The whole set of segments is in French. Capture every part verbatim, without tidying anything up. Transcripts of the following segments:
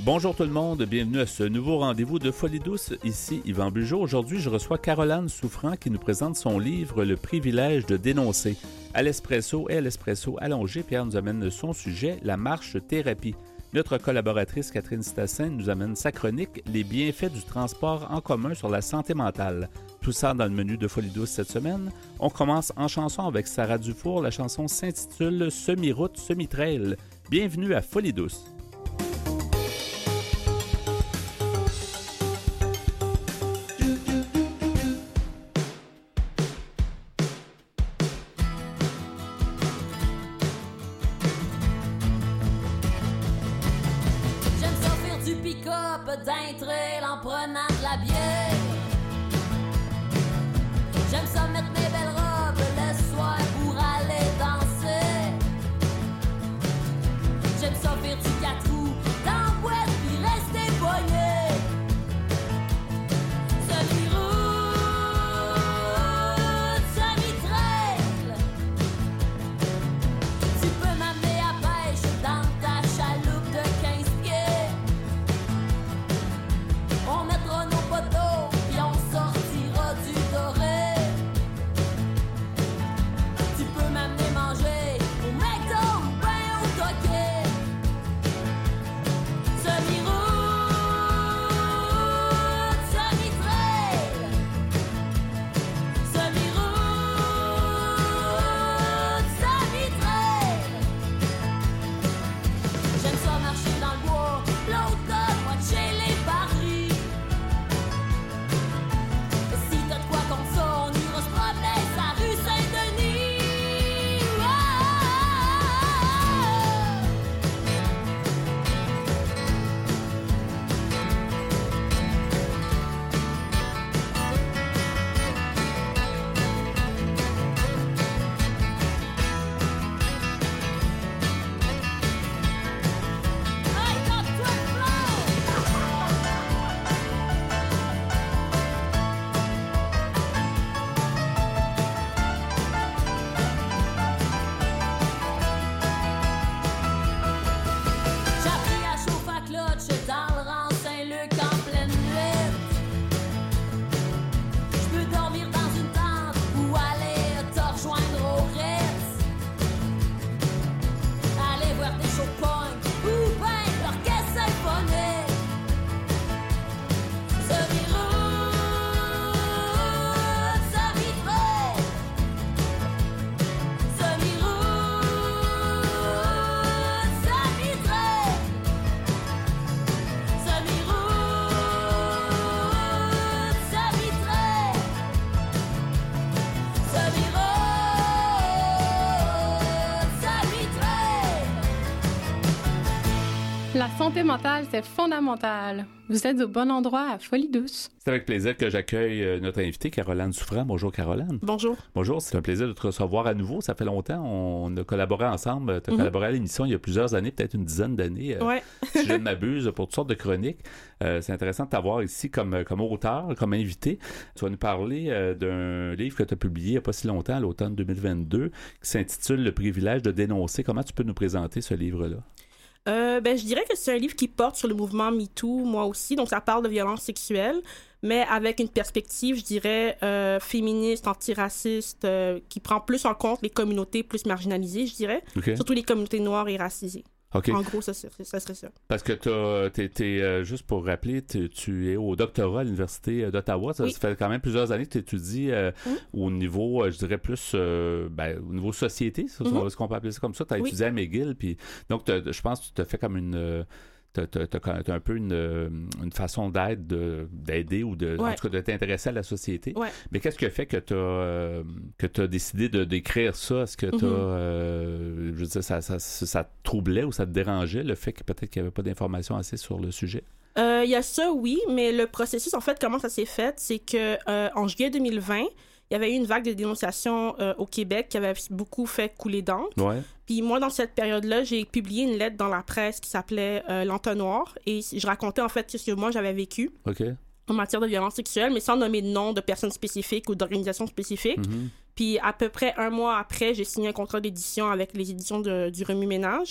Bonjour tout le monde, bienvenue à ce nouveau rendez-vous de Folie douce. Ici Yvan Bugeaud. Aujourd'hui, je reçois Caroline Souffrant qui nous présente son livre « Le privilège de dénoncer ». À l'espresso et à l'espresso allongé, Pierre nous amène son sujet, la marche-thérapie. Notre collaboratrice Catherine Stassin nous amène sa chronique « Les bienfaits du transport en commun sur la santé mentale ». Tout ça dans le menu de Folie douce cette semaine. On commence en chanson avec Sarah Dufour. La chanson s'intitule « Semi-route, semi-trail ». Bienvenue à Folie douce. D'un trail en prenant de la bière. J'aime ça mettre mes belles robes le soir pour aller danser. J'aime ça faire du quatre roues dans la boîte puis rester poigné. Semi-route, semi-trail. Tu peux m'amener à pêche dans ta chaloupe de quinze pieds. On mettra nos poteaux, puis on sortira du doré. Tu peux m'amener manger au McDo ou ben au Toquet. Semi-route, semi-trail. Semi-route, semi-trail. J'aime ça marcher dans le bois, l'automne, watcher les barils. Si t'as de quoi contre ça, on ira se promener sa rue Saint-Denis. Hey, top-toi le flow! J'ai appris à chauffer à clutch dans le rang Saint-Luc en pleine nuit. Je peux dormir dans une tente ou aller te rejoindre au Ritz. Aller voir des shows punk ou ben l'orchestre symphonique. Semi-route, semi-trail. Semi-route, semi-trail. Semi-route, semi-trail. Semi-route, semi-trail. La santé mentale, c'est fondamental. Vous êtes au bon endroit à Folie douce. C'est avec plaisir que j'accueille euh, notre invitée, Caroline Souffrant. Bonjour, Caroline. Bonjour. Bonjour, c'est un plaisir de te recevoir à nouveau. Ça fait longtemps, on a collaboré ensemble. Tu as Mhm. collaboré à l'émission il y a plusieurs années, peut-être une dizaine d'années, euh, Ouais. si je ne m'abuse, pour toutes sortes de chroniques. Euh, c'est intéressant de t'avoir ici comme, comme auteur, comme invité. Tu vas nous parler euh, d'un livre que tu as publié il n'y a pas si longtemps, à l'automne deux mille vingt-deux, qui s'intitule « Le privilège de dénoncer ». Comment tu peux nous présenter ce livre-là? Euh, ben, je dirais que c'est un livre qui porte sur le mouvement MeToo, moi aussi. Donc, ça parle de violence sexuelle, mais avec une perspective, je dirais, euh, féministe, antiraciste, euh, qui prend plus en compte les communautés plus marginalisées, je dirais. OK. Surtout les communautés noires et racisées. OK. En gros, ça, ça, ça serait ça. Parce que t'as, t'es, t'es, euh, juste pour rappeler, tu, tu es au doctorat à l'Université d'Ottawa. Ça, Oui. ça fait quand même plusieurs années que tu étudies euh, Mm. au niveau, euh, je dirais plus, euh, ben, au niveau société, ça, Mm-hmm. est-ce qu'on peut appeler ça comme ça? Tu as Oui. étudié à McGill, puis donc t'as- je pense que tu te fais comme une... euh, T'as, t'as, t'as, t'as un peu une, euh, une façon d'aide, de, d'aider ou de, Ouais. en tout cas de t'intéresser à la société. Ouais. Mais qu'est-ce qui a fait que tu as que t'as décidé de d'écrire ça? Est-ce que t'as, Mhm. euh, je veux dire, ça, ça, ça, ça te troublait ou ça te dérangeait le fait que peut-être qu'il n'y avait pas d'informations assez sur le sujet? Euh, Il y a ça, oui, mais le processus, en fait, comment ça s'est fait, c'est que euh, en juillet deux mille vingt, il y avait eu une vague de dénonciations euh, au Québec qui avait beaucoup fait couler d'encre. Ouais. Puis moi, dans cette période-là, j'ai publié une lettre dans la presse qui s'appelait euh, L'Entonnoir, et je racontais en fait ce que moi j'avais vécu OK. en matière de violence sexuelle, mais sans nommer de nom de personnes spécifiques ou d'organisations spécifiques. Mhm. Puis à peu près un mois après, j'ai signé un contrat d'édition avec les éditions de, du Remue-Ménage.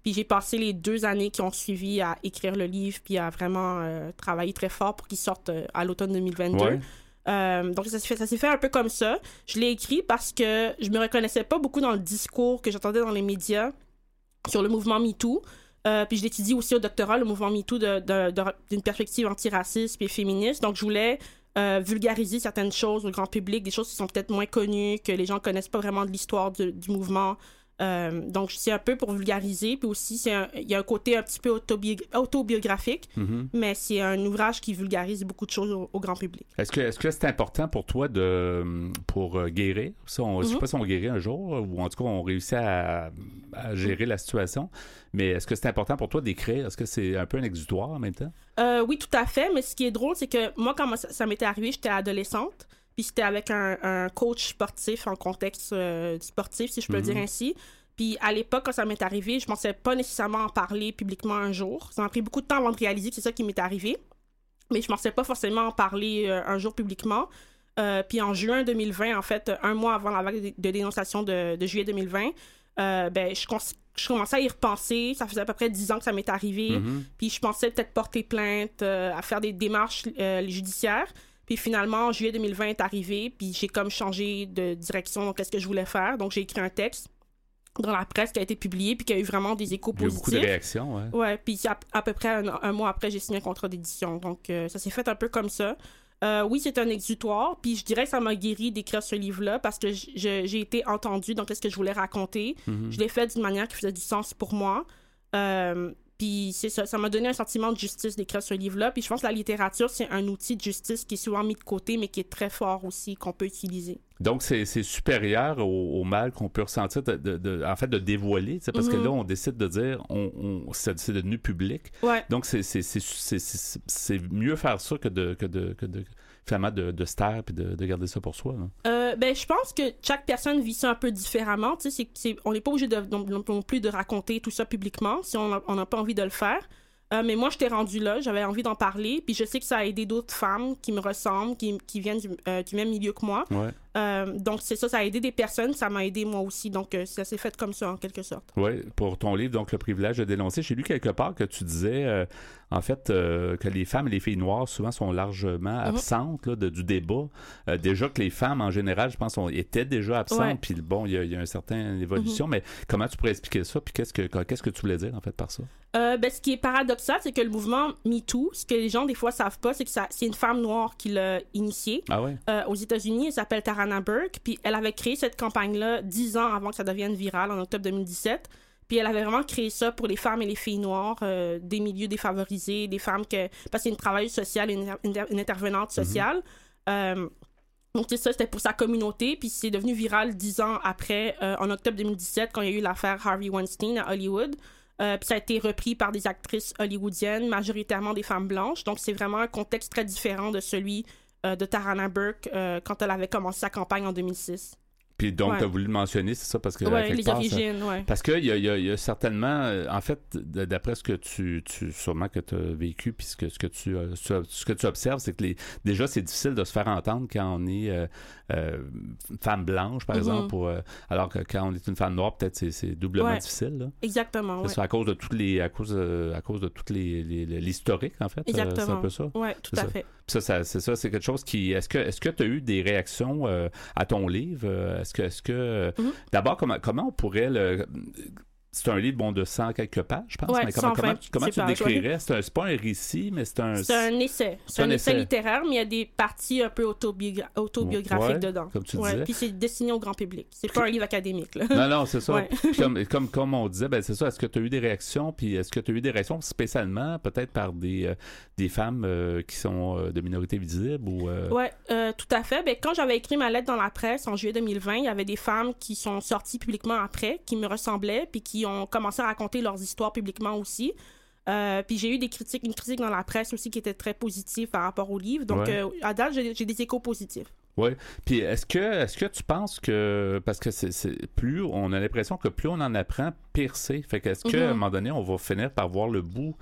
Puis j'ai passé les deux années qui ont suivi à écrire le livre, puis à vraiment euh, travailler très fort pour qu'il sorte euh, à l'automne deux mille vingt-deux. Ouais. Euh, donc ça s'est fait, ça s'est fait un peu comme ça. Je l'ai écrit parce que je me reconnaissais pas beaucoup dans le discours que j'entendais dans les médias sur le mouvement MeToo. Euh, puis je l'étudie aussi au doctorat, le mouvement MeToo, de, de, de, d'une perspective antiraciste et féministe. Donc je voulais euh, vulgariser certaines choses au grand public, des choses qui sont peut-être moins connues, que les gens connaissent pas vraiment de l'histoire du, du mouvement. Euh, donc, c'est un peu pour vulgariser. Puis aussi, c'est un, il y a un côté un petit peu autobi- autobiographique, mm-hmm. mais c'est un ouvrage qui vulgarise beaucoup de choses au, au grand public. Est-ce que, est-ce que c'est important pour toi de, pour euh, guérir? Ça, on, mm-hmm. Je ne sais pas si on guérit un jour, ou en tout cas, on réussit à, à gérer mm-hmm. la situation. Mais est-ce que c'est important pour toi d'écrire? Est-ce que c'est un peu un exutoire en même temps? Euh, oui, tout à fait. Mais ce qui est drôle, c'est que moi, quand ça, ça m'était arrivé, j'étais adolescente. Puis c'était avec un, un coach sportif en contexte euh, sportif, si je peux mm-hmm. le dire ainsi. Puis à l'époque, quand ça m'est arrivé, je pensais pas nécessairement en parler publiquement un jour. Ça m'a pris beaucoup de temps avant de réaliser que c'est ça qui m'est arrivé. Mais je pensais pas forcément en parler euh, un jour publiquement. Euh, puis en juin deux mille vingt, en fait, un mois avant la vague de dénonciation de, de juillet deux mille vingt, euh, ben, je, cons- je commençais à y repenser. Ça faisait à peu près dix ans que ça m'est arrivé. Mm-hmm. Puis je pensais peut-être porter plainte, euh, à faire des démarches euh, judiciaires. Puis finalement, en juillet deux mille vingt est arrivé, puis j'ai comme changé de direction, donc qu'est-ce que je voulais faire. Donc j'ai écrit un texte dans la presse qui a été publié, puis qui a eu vraiment des échos positifs. Il y a eu beaucoup de réactions, ouais. Ouais, puis à, à peu près un, un mois après, j'ai signé un contrat d'édition. Donc euh, ça s'est fait un peu comme ça. Euh, oui, c'est un exutoire, puis je dirais que ça m'a guéri d'écrire ce livre-là, parce que j- je, j'ai été entendue dans qu'est-ce que je voulais raconter. Mm-hmm. Je l'ai fait d'une manière qui faisait du sens pour moi. Euh, Puis c'est ça, ça m'a donné un sentiment de justice d'écrire ce livre-là. Puis je pense que la littérature, c'est un outil de justice qui est souvent mis de côté, mais qui est très fort aussi, qu'on peut utiliser. Donc, c'est, c'est supérieur au, au mal qu'on peut ressentir, de, de, de, en fait, de dévoiler, parce mm-hmm. que là, on décide de dire, on, on, c'est, c'est devenu public. Ouais. Donc, c'est, c'est, c'est, c'est, c'est, c'est mieux faire ça que de, que de, que de finalement, de, de se taire et de, de garder ça pour soi. Euh, ben, je pense que chaque personne vit ça un peu différemment. Tu sais, c'est, c'est, on n'est pas obligé de, non, non plus de raconter tout ça publiquement si on n'a pas envie de le faire. Euh, mais moi, j'étais rendue là, j'avais envie d'en parler, puis je sais que ça a aidé d'autres femmes qui me ressemblent, qui, qui viennent du, euh, du même milieu que moi. Ouais. Euh, donc, c'est ça, ça a aidé des personnes, ça m'a aidé moi aussi. Donc, euh, ça s'est fait comme ça, en quelque sorte. Oui, pour ton livre, donc, Le privilège de dénoncer, j'ai lu quelque part que tu disais, euh, en fait, euh, que les femmes et les filles noires, souvent, sont largement mm-hmm. absentes là, de, du débat. Euh, déjà que les femmes, en général, je pense, on, étaient déjà absentes, ouais. Puis bon, il y, y a une certaine évolution, mm-hmm. mais comment tu pourrais expliquer ça, puis qu'est-ce que, qu'est-ce que tu voulais dire, en fait, par ça? Euh, ben, ce qui est paradoxal, c'est que le mouvement MeToo, ce que les gens, des fois, savent pas, c'est que ça, c'est une femme noire qui l'a initié. Ah ouais? Euh, aux États-Unis, elle s'appelle Tarana Burke, puis elle avait créé cette campagne-là dix ans avant que ça devienne viral, en octobre deux mille dix-sept. Puis elle avait vraiment créé ça pour les femmes et les filles noires, euh, des milieux défavorisés, des femmes que... Parce que c'est une travailleuse sociale, une, inter- une intervenante sociale. Mm-hmm. Euh, donc, c'est ça, c'était pour sa communauté. Puis c'est devenu viral dix ans après, euh, en octobre deux mille dix-sept, quand il y a eu l'affaire Harvey Weinstein à Hollywood. Euh, puis ça a été repris par des actrices hollywoodiennes, majoritairement des femmes blanches. Donc, c'est vraiment un contexte très différent de celui euh, de Tarana Burke euh, quand elle avait commencé sa campagne en deux mille six. Puis donc, ouais. tu as voulu le mentionner, c'est ça? Parce que ouais, les part, origines, ça, ouais. Parce qu'il y a, y, a, y a certainement, euh, en fait, d'après ce que tu, tu sûrement que tu as vécu, puis ce que, ce, que tu, euh, ce que tu observes, c'est que les, déjà, c'est difficile de se faire entendre quand on est euh, euh, femme blanche, par mm-hmm. exemple, pour, euh, alors que quand on est une femme noire, peut-être c'est, c'est doublement ouais. difficile. Là. Exactement, oui. C'est à cause de toutes les, à cause, euh, à cause de toutes les, les, les l'historique, en fait. Exactement. Euh, c'est un peu ça. Oui, tout c'est à ça. fait. Ça, ça, c'est ça, c'est quelque chose qui... Est-ce que est-ce que tu as eu des réactions euh, à ton livre? Est-ce que... Est-ce que mm-hmm. D'abord, comment, comment on pourrait le... C'est un livre bon, de cent quelques pages, je pense. Ouais, mais comment, comment, comment tu le décrirais? C'est, un, c'est pas un récit, mais c'est un... C'est un essai. C'est, c'est un, un essai. essai littéraire, mais il y a des parties un peu autobiogra- autobiographiques ouais, dedans. Comme tu ouais, disais. Puis c'est destiné au grand public. C'est pas un livre académique. Là. Non, non, c'est ça. Ouais. comme, comme, comme on disait, ben, c'est ça. Est-ce que tu as eu des réactions? Puis est-ce que tu as eu des réactions spécialement, peut-être par des, euh, des femmes euh, qui sont euh, de minorité visible? Ou, euh... Oui, euh, tout à fait. Ben, quand j'avais écrit ma lettre dans la presse en juillet deux mille vingt, il y avait des femmes qui sont sorties publiquement après, qui me ressemblaient, puis qui ont commencé à raconter leurs histoires publiquement aussi. Euh, puis j'ai eu des critiques, une critique dans la presse aussi qui était très positive par rapport au livre. Donc, ouais. euh, à date, j'ai, j'ai des échos positifs. Oui. Puis est-ce que est-ce que tu penses que... Parce que c'est, c'est plus... On a l'impression que plus on en apprend, pire c'est. Fait que est-ce qu'à mm-hmm. un moment donné, on va finir par voir le bout...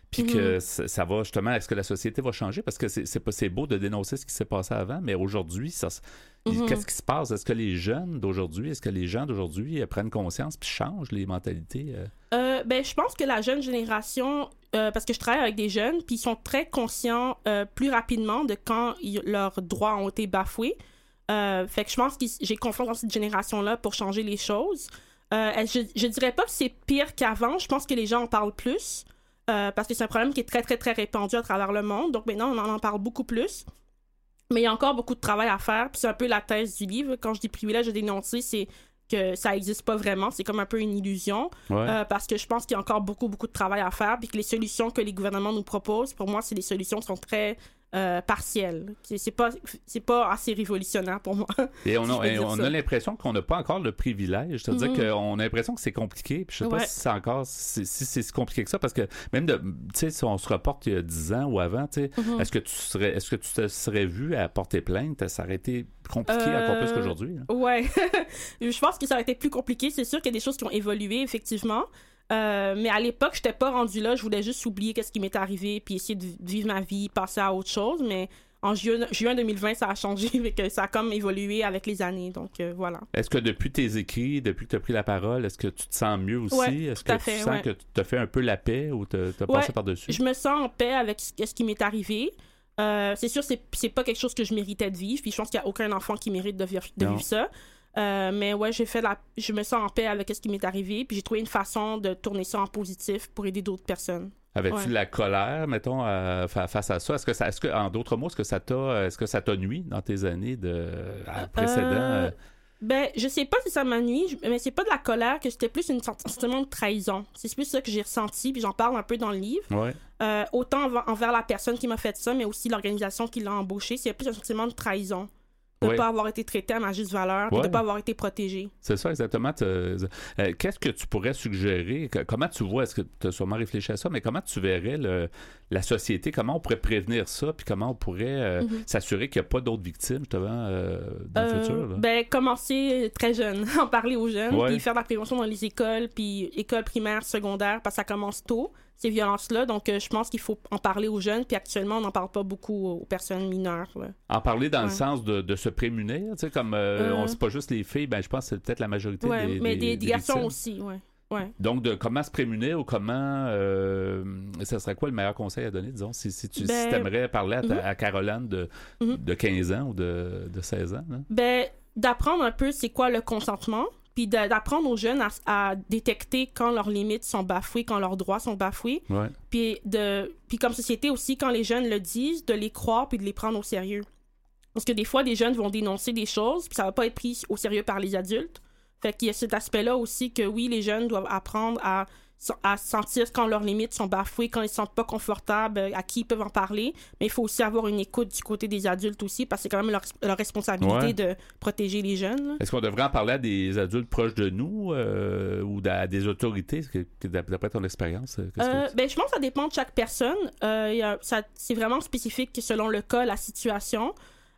puis mm-hmm. que ça, ça va justement, est-ce que la société va changer? Parce que c'est, c'est, pas, c'est beau de dénoncer ce qui s'est passé avant, mais aujourd'hui, ça, mm-hmm. qu'est-ce qui se passe? Est-ce que les jeunes d'aujourd'hui, est-ce que les gens d'aujourd'hui euh, prennent conscience puis changent les mentalités? Euh? Euh, ben, je pense que la jeune génération, euh, parce que je travaille avec des jeunes, puis ils sont très conscients euh, plus rapidement de quand y, leurs droits ont été bafoués. Euh, fait que je pense que j'ai confiance dans cette génération-là pour changer les choses. Euh, je, je dirais pas que c'est pire qu'avant. Je pense que les gens en parlent plus euh, parce que c'est un problème qui est très, très, très répandu à travers le monde. Donc maintenant, on en, en parle beaucoup plus. Mais il y a encore beaucoup de travail à faire. Puis c'est un peu la thèse du livre. Quand je dis privilège de dénoncer, c'est que ça n'existe pas vraiment. C'est comme un peu une illusion. Ouais. Euh, parce que je pense qu'il y a encore beaucoup, beaucoup de travail à faire. Puis que les solutions que les gouvernements nous proposent, pour moi, c'est des solutions qui sont très... Euh, partiel. C'est, c'est, pas, c'est pas assez révolutionnaire pour moi. Et on a, si et on a l'impression qu'on n'a pas encore le privilège. C'est-à-dire mm-hmm. qu'on a l'impression que c'est compliqué. Puis je sais ouais. pas si c'est encore si, si c'est si compliqué que ça. Parce que même de, tu sais, si on se reporte il y a dix ans ou avant, tu sais, mm-hmm. est-ce que tu serais est-ce que tu te serais vu à porter plainte? Ça aurait été compliqué euh... encore plus qu'aujourd'hui. Là. Ouais. Je pense que ça aurait été plus compliqué. C'est sûr qu'il y a des choses qui ont évolué, effectivement. Euh, mais à l'époque, j'étais pas rendue là. Je voulais juste oublier qu'est-ce qui m'est arrivé puis essayer de vivre ma vie, passer à autre chose. Mais en juin, juin deux mille vingt, ça a changé et que ça a comme évolué avec les années. Donc, euh, voilà. Est-ce que depuis tes écrits, depuis que tu as pris la parole, est-ce que tu te sens mieux aussi? Ouais, est-ce tout que à fait, tu sens ouais. que tu as fait un peu la paix ou tu as ouais, passé par-dessus? Je me sens en paix avec ce, ce qui m'est arrivé. Euh, c'est sûr, c'est, c'est pas quelque chose que je méritais de vivre. Puis je pense qu'il n'y a aucun enfant qui mérite de vivre, de vivre ça. Euh, mais ouais, j'ai fait la... je me sens en paix avec ce qui m'est arrivé, puis j'ai trouvé une façon de tourner ça en positif pour aider d'autres personnes. Avais-tu ouais. de la colère, mettons, à, face à ça? Est-ce que ça, est-ce que, en d'autres mots, est-ce que ça t'a, est-ce que ça t'a nuit dans tes années de précédentes? Euh, ben, je sais pas si ça m'a nuit, mais c'est pas de la colère, que c'était plus un sentiment de trahison. C'est plus ça que j'ai ressenti, puis j'en parle un peu dans le livre. Ouais. Euh, autant env- envers la personne qui m'a fait ça, mais aussi l'organisation qui l'a embauché. C'est plus un sentiment de trahison. De ne oui. pas avoir été traité à ma juste valeur, ouais. de ne pas avoir été protégé. C'est ça, exactement. Euh, qu'est-ce que tu pourrais suggérer? Comment tu vois, est-ce que tu as sûrement réfléchi à ça, mais comment tu verrais le, la société? Comment on pourrait prévenir ça? Puis comment on pourrait euh, mm-hmm. s'assurer qu'il n'y a pas d'autres victimes, justement, euh, dans euh, le futur? Là? Ben, commencer très jeune, en parler aux jeunes, ouais. puis faire de la prévention dans les écoles, puis écoles primaires, secondaires, parce que ça commence tôt, ces violences-là. Donc, euh, je pense qu'il faut en parler aux jeunes, puis actuellement, on n'en parle pas beaucoup aux personnes mineures. Là. En parler dans ouais. le sens de, de se prémunir, tu sais, comme euh, euh... on c'est pas juste les filles, ben je pense que c'est peut-être la majorité ouais, des, mais des, des, des garçons victimes. aussi, ouais. Ouais. Donc, de comment se prémunir ou comment... Euh, ça serait quoi le meilleur conseil à donner, disons, si, si tu ben, si aimerais parler à, ta, mm-hmm. à Caroline de, mm-hmm. de quinze ans ou de, de seize ans? Là? Ben, d'apprendre un peu c'est quoi le consentement, puis d'apprendre aux jeunes à, à détecter quand leurs limites sont bafouées, quand leurs droits sont bafoués. Ouais. Puis, de, puis comme société aussi, quand les jeunes le disent, de les croire puis de les prendre au sérieux. Parce que des fois, des jeunes vont dénoncer des choses, puis ça va pas être pris au sérieux par les adultes. Fait qu'il y a cet aspect-là aussi que, oui, les jeunes doivent apprendre à, à sentir quand leurs limites sont bafouées, quand ils ne se sentent pas confortables, à qui ils peuvent en parler. Mais il faut aussi avoir une écoute du côté des adultes aussi, parce que c'est quand même leur, leur responsabilité ouais. de protéger les jeunes. Là. Est-ce qu'on devrait en parler à des adultes proches de nous euh, ou à des autorités, d'après ton expérience? Euh, que... ben, je pense que ça dépend de chaque personne. Euh, y a, ça, c'est vraiment spécifique selon le cas, la situation.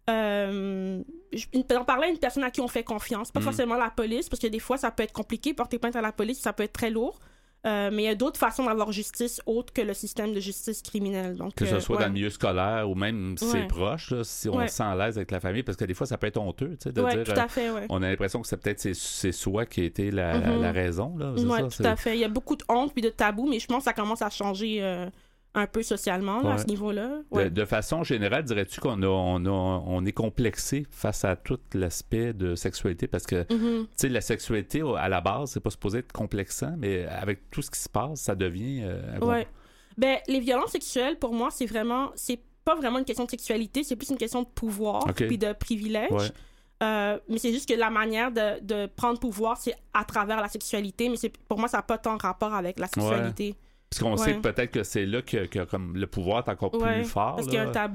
Euh, j'en parlais à une personne à qui on fait confiance, pas mm. forcément la police, parce que des fois ça peut être compliqué, porter plainte à la police, ça peut être très lourd, euh, mais il y a d'autres façons d'avoir justice autres que le système de justice criminelle. Donc, que ce euh, soit ouais. dans le milieu scolaire ou même ouais. ses proches, là, si on ouais. se sent à l'aise avec la famille, parce que des fois ça peut être honteux, tu sais, de ouais, dire tout à fait, ouais. on a l'impression que c'est peut-être c'est, c'est soi qui a été la, mm-hmm. la, la raison. Là, c'est ouais, ça, tout c'est... à fait. Il y a beaucoup de honte puis de tabous, mais je pense que ça commence à changer euh, un peu socialement là, ouais. à ce niveau-là. Ouais. De, de façon générale, dirais-tu qu'on a, on, a, on est complexé face à tout l'aspect de sexualité? Parce que, mm-hmm. tu sais, la sexualité, à la base, c'est pas supposé être complexant, mais avec tout ce qui se passe, ça devient... Euh, ouais. Ben, les violences sexuelles, pour moi, c'est vraiment... C'est pas vraiment une question de sexualité, c'est plus une question de pouvoir okay. puis de privilège. Ouais. Euh, mais c'est juste que la manière de, de prendre pouvoir, c'est à travers la sexualité, mais c'est, pour moi, ça n'a pas tant rapport avec la sexualité. Ouais. Parce qu'on ouais. sait que peut-être que c'est là que, que comme le pouvoir est encore plus ouais, fort. Parce là. qu'il y a un tabou.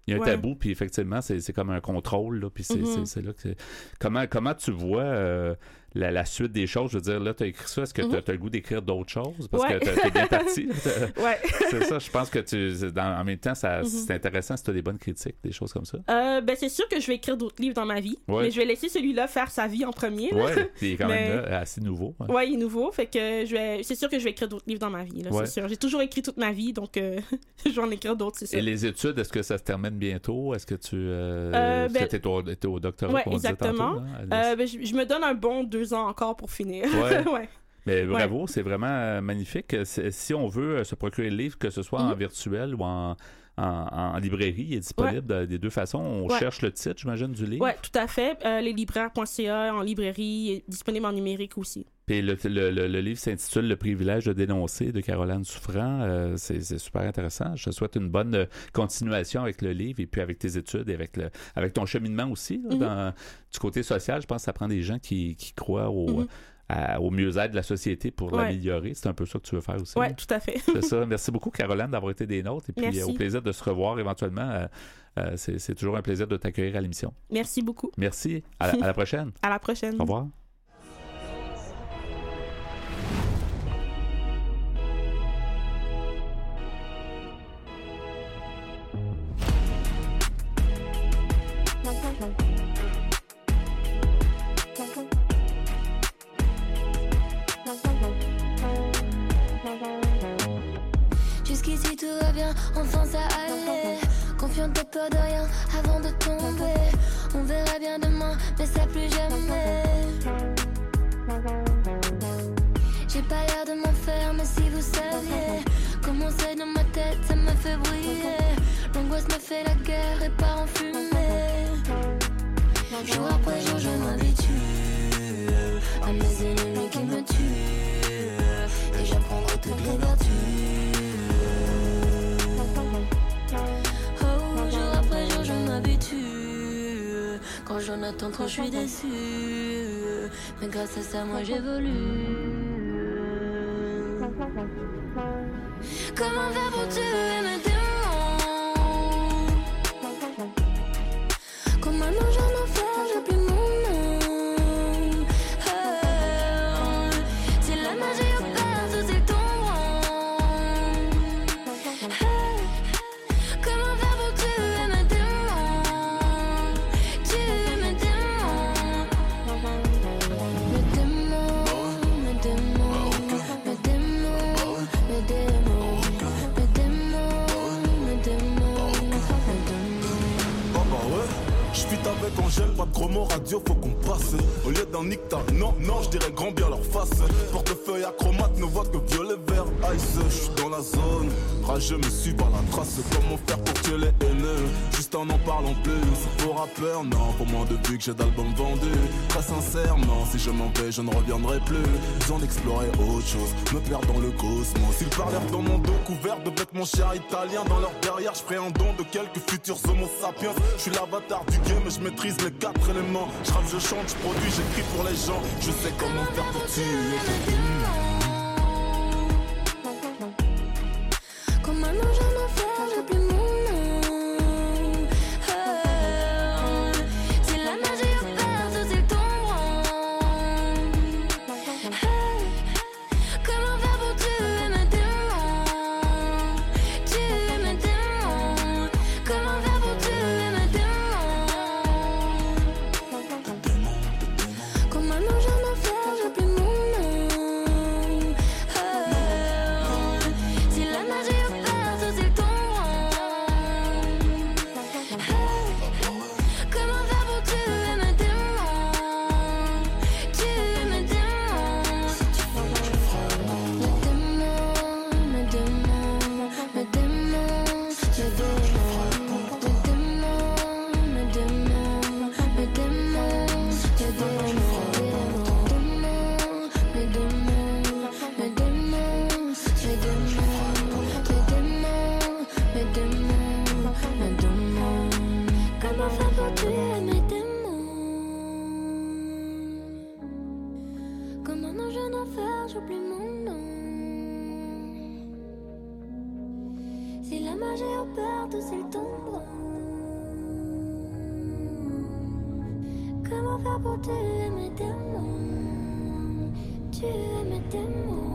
Il y a un Ouais. tabou, puis effectivement, c'est, c'est comme un contrôle, là, puis c'est, Mm-hmm. c'est, c'est là que c'est... Comment, comment tu vois euh, la, la suite des choses? Je veux dire, là, tu as écrit ça, est-ce que Mm-hmm. tu as le goût d'écrire d'autres choses? Parce Ouais. que t'es bien parti. Ouais. C'est ça, je pense que tu... Dans, en même temps, ça, Mm-hmm. c'est intéressant si tu as des bonnes critiques, des choses comme ça. Euh, ben, c'est sûr que je vais écrire d'autres livres dans ma vie, Ouais. mais je vais laisser celui-là faire sa vie en premier. là. Ouais, puis il est quand Mais- même là, assez nouveau. hein. Ouais, il est nouveau, fait que je vais... c'est sûr que je vais écrire d'autres livres dans ma vie, là, Ouais. c'est sûr. J'ai toujours écrit toute ma vie, donc euh, je vais en écrire d'autres, c'est ça. Et les études, est-ce que ça se termine bientôt? Est-ce que tu... Euh, Euh, est-ce ben- que t'es au, t'es au doctorat, Ouais, comme on disait exactement. tantôt, là? Euh, ben, je, je me donne un bon deux ans encore pour finir. Ouais. ouais. Mais bravo, c'est vraiment euh, magnifique. C'est- Si on veut euh, se procurer le livre, que ce soit en Mhm. virtuel ou en, en, en librairie, il est disponible de- des deux façons. On Ouais. cherche le titre, j'imagine, du livre. Ouais, tout à fait. Euh, leslibraires point c a en librairie, il est disponible en numérique aussi. Puis le, le, le, le livre s'intitule Le privilège de dénoncer de Caroline Souffrant. Euh, c'est, c'est super intéressant. Je te souhaite une bonne euh, continuation avec le livre et puis avec tes études et avec, le, avec ton cheminement aussi. Là, Mhm. dans, du côté social, je pense que ça prend des gens qui, qui croient au, Mhm. à- au mieux-être de la société pour Ouais. l'améliorer. C'est un peu ça que tu veux faire aussi. Ouais, là. tout à fait. C'est ça. Merci beaucoup, Caroline, d'avoir été des nôtres. Et puis, Merci. euh, au plaisir de se revoir éventuellement. Euh, euh, c'est, c'est toujours un plaisir de t'accueillir à l'émission. Merci beaucoup. Merci. À, à la prochaine. À la prochaine. Au revoir. Jusqu'ici tout va bien, enfin ça allait. Confiante, t'as peur de rien avant de tomber. On verra bien demain, mais ça plus jamais. J'ai pas l'air de m'en faire, mais si vous saviez comment c'est dans ma tête, ça me fait briller. L'angoisse me fait la guerre et part en fumée. Jour après jour, je m'habitue à mes ennemis qui me tuent. Et j'apprendrai toutes les vertus. Oh, jour après jour, je m'habitue. Quand j'en attends trop, je suis déçue. Mais grâce à ça, moi j'évolue. Comment faire pour tuer mes démons? Comme un ange en enfer, j'ai plus mon nom. Oh, si la magie opère, tout c'est tombant. Hey, comment faire pour tuer mes démons? Tuer mes démons. Mes démons, mes démons, mes démons, mes démons, mes démons, mes démons, mes démons. Ah bah ouais, j'fuite avec Angèle, pas de gros mots radio, faut qu'on passe. Au lieu d'un nictar, non, non, j'dirais grand bien leur face. Portefeuille acromate ne voit que violet, vert, ice. J'suis dans la zone, rageux me suit par la trace. Comment faire pour tuer les haineux? Juste en en parlant plus. C'est pour rappeur, non, pour moi depuis que j'ai d'albums vendus. Très sincèrement, si je m'en vais, je ne reviendrai plus. Besoin d'explorer autre chose, me perdre dans le cosmos. Ils parlèrent dans mon dos, couvert de vêtements chers italiens. Dans leur derrière, je ferai un don de quelques futurs homo sapiens. Je suis l'avatar du game, je maîtrise les quatre éléments. Je rappe, je chante, je produis, j'écris pour les gens. Je sais comment faire pour tuer. Comme un ange en enfer, j'ai plus mon nom. Oh, si la magie opère, tout c'est tombant. Hey, comment faire pour tuer mes démons? Tuer mes démons. Comment faire pour tuer mes démons? Comme un ange en enfer, j'ai plus mon nom. Oh, si la magie opère, tout c'est tombant. Hey, comment faire pour tuer mes démons? Tuer mes démons. Mes démons, mes démons, mes démons, mes démons, mes démons, mes démons, mes démons, mes démons, mes démons, mes démons, mes démons, mes démons, mes démons. Comment faire pour tuer mes démons? Comme un ange en enfer, j'oublie mon nom. Si la magie opère, tout c'est le tombant. comment faire pour tuer mes démons, tuer mes démons.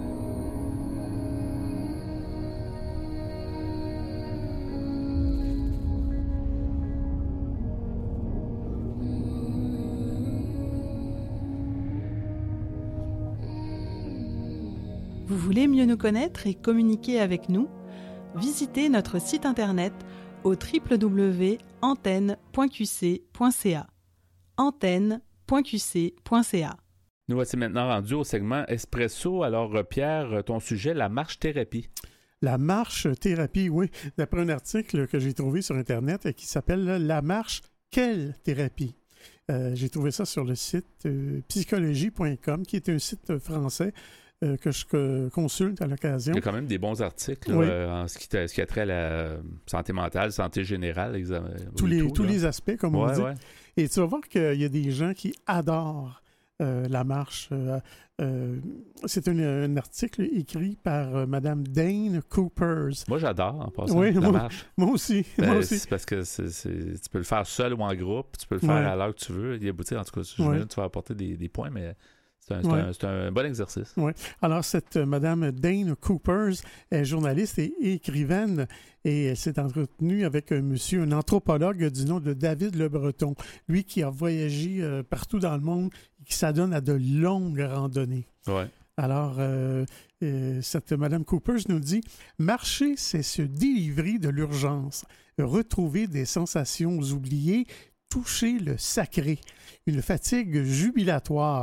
Vous voulez mieux nous connaître et communiquer avec nous? Visitez notre site internet au w w w point antenne point q c point c a. antenne point q c point c a. Nous voici maintenant rendus au segment Espresso. Alors, Pierre, ton sujet, la marche-thérapie. La marche-thérapie, oui. D'après un article que j'ai trouvé sur Internet qui s'appelle « La marche, quelle thérapie ?» euh, J'ai trouvé ça sur le site euh, psychologie point com, qui est un site français euh, que je que, consulte à l'occasion. Il y a quand même des bons articles là, oui. euh, en ce qui, ce qui a trait à la santé mentale, santé générale. Exam... Tous, les, tout, tous les aspects, comme ouais, on dit. Ouais. Et tu vas voir qu'il y a des gens qui adorent euh, la marche. Euh, euh, c'est un, un article écrit par euh, Mme Dane Coopers. Moi, j'adore en passant oui, la moi, marche. Moi aussi. Ben, moi aussi. C'est parce que c'est, c'est, tu peux le faire seul ou en groupe, tu peux le faire ouais. à l'heure que tu veux. Il y a, en tout cas, je ouais. veux, tu vas apporter des, des points, mais c'est un, c'est, ouais. un, c'est un bon exercice. Oui. Alors, cette euh, Mme Dane Coopers est journaliste et écrivaine et elle s'est entretenue avec un monsieur, un anthropologue du nom de David Le Breton, lui qui a voyagé euh, partout dans le monde et qui s'adonne à de longues randonnées. Ouais. Alors, euh, euh, cette Mme Coopers nous dit « Marcher, c'est se délivrer de l'urgence, retrouver des sensations oubliées, toucher le sacré, une fatigue jubilatoire »,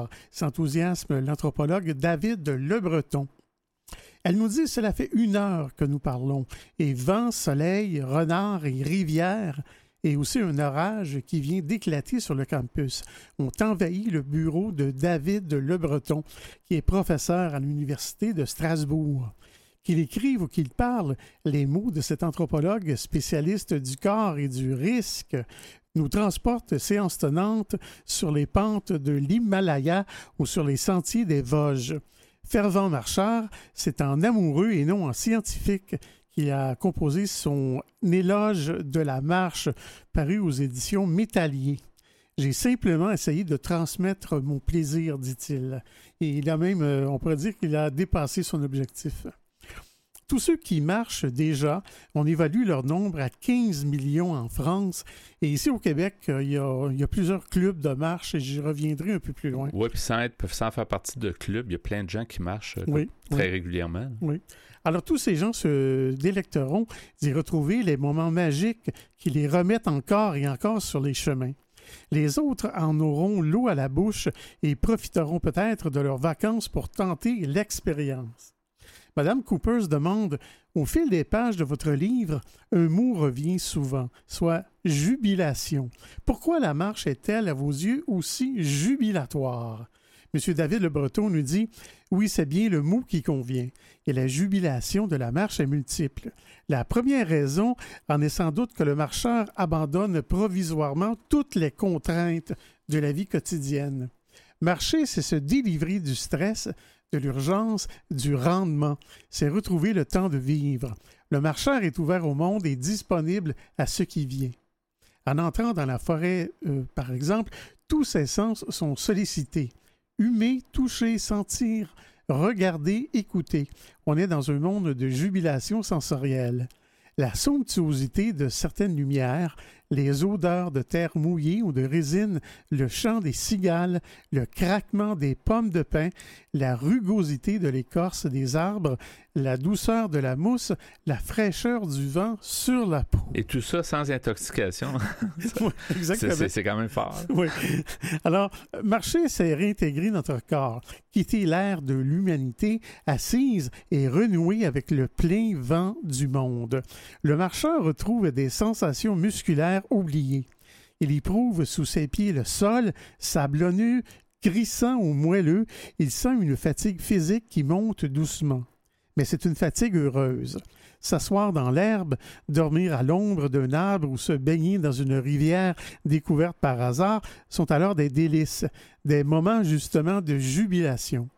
s'enthousiasme l'anthropologue David Le Breton. Elle nous dit « Cela fait une heure que nous parlons, et vent, soleil, renard et rivière, et aussi un orage qui vient d'éclater sur le campus, ont envahi le bureau de David Le Breton, qui est professeur à l'Université de Strasbourg. Qu'il écrive ou qu'il parle, les mots de cet anthropologue spécialiste du corps et du risque nous transportent séance tenante sur les pentes de l'Himalaya ou sur les sentiers des Vosges. Fervent marcheur, c'est en amoureux et non en scientifique qu'il a composé son Éloge de la marche, paru aux éditions Métallier. J'ai simplement essayé de transmettre mon plaisir, dit-il. Et il a même, on pourrait dire qu'il a dépassé son objectif. Tous ceux qui marchent déjà, on évalue leur nombre à quinze millions en France. Et ici au Québec, il y a, il y a plusieurs clubs de marche et j'y reviendrai un peu plus loin. Oui, puis sans, être, sans faire partie de clubs, il y a plein de gens qui marchent oui, très oui. régulièrement. Oui. Alors, tous ces gens se délecteront d'y retrouver les moments magiques qui les remettent encore et encore sur les chemins. Les autres en auront l'eau à la bouche et profiteront peut-être de leurs vacances pour tenter l'expérience. Madame Coopers demande « Au fil des pages de votre livre, un mot revient souvent, soit jubilation. Pourquoi la marche est-elle, à vos yeux, aussi jubilatoire? » M. David Le Breton nous dit « Oui, c'est bien le mot qui convient. Et la jubilation de la marche est multiple. La première raison en est sans doute que le marcheur abandonne provisoirement toutes les contraintes de la vie quotidienne. Marcher, c'est se délivrer du stress, de l'urgence, du rendement. C'est retrouver le temps de vivre. Le marcheur est ouvert au monde et disponible à ce qui vient. En entrant dans la forêt, euh, par exemple, tous ses sens sont sollicités. Humer, toucher, sentir, regarder, écouter. On est dans un monde de jubilation sensorielle. La somptuosité de certaines lumières, les odeurs de terre mouillée ou de résine, le chant des cigales, le craquement des pommes de pin, la rugosité de l'écorce des arbres, la douceur de la mousse, la fraîcheur du vent sur la peau. Et tout ça sans intoxication. Oui, exactement. C'est, c'est, c'est quand même fort. Oui. Alors, marcher, c'est réintégrer notre corps, quitter l'ère de l'humanité assise et renouer avec le plein vent du monde. Le marcheur retrouve des sensations musculaires oubliées. Il éprouve sous ses pieds le sol, sablonneux, crissant ou moelleux. Il sent une fatigue physique qui monte doucement. Mais c'est une fatigue heureuse. S'asseoir dans l'herbe, dormir à l'ombre d'un arbre ou se baigner dans une rivière découverte par hasard sont alors des délices, des moments justement de jubilation.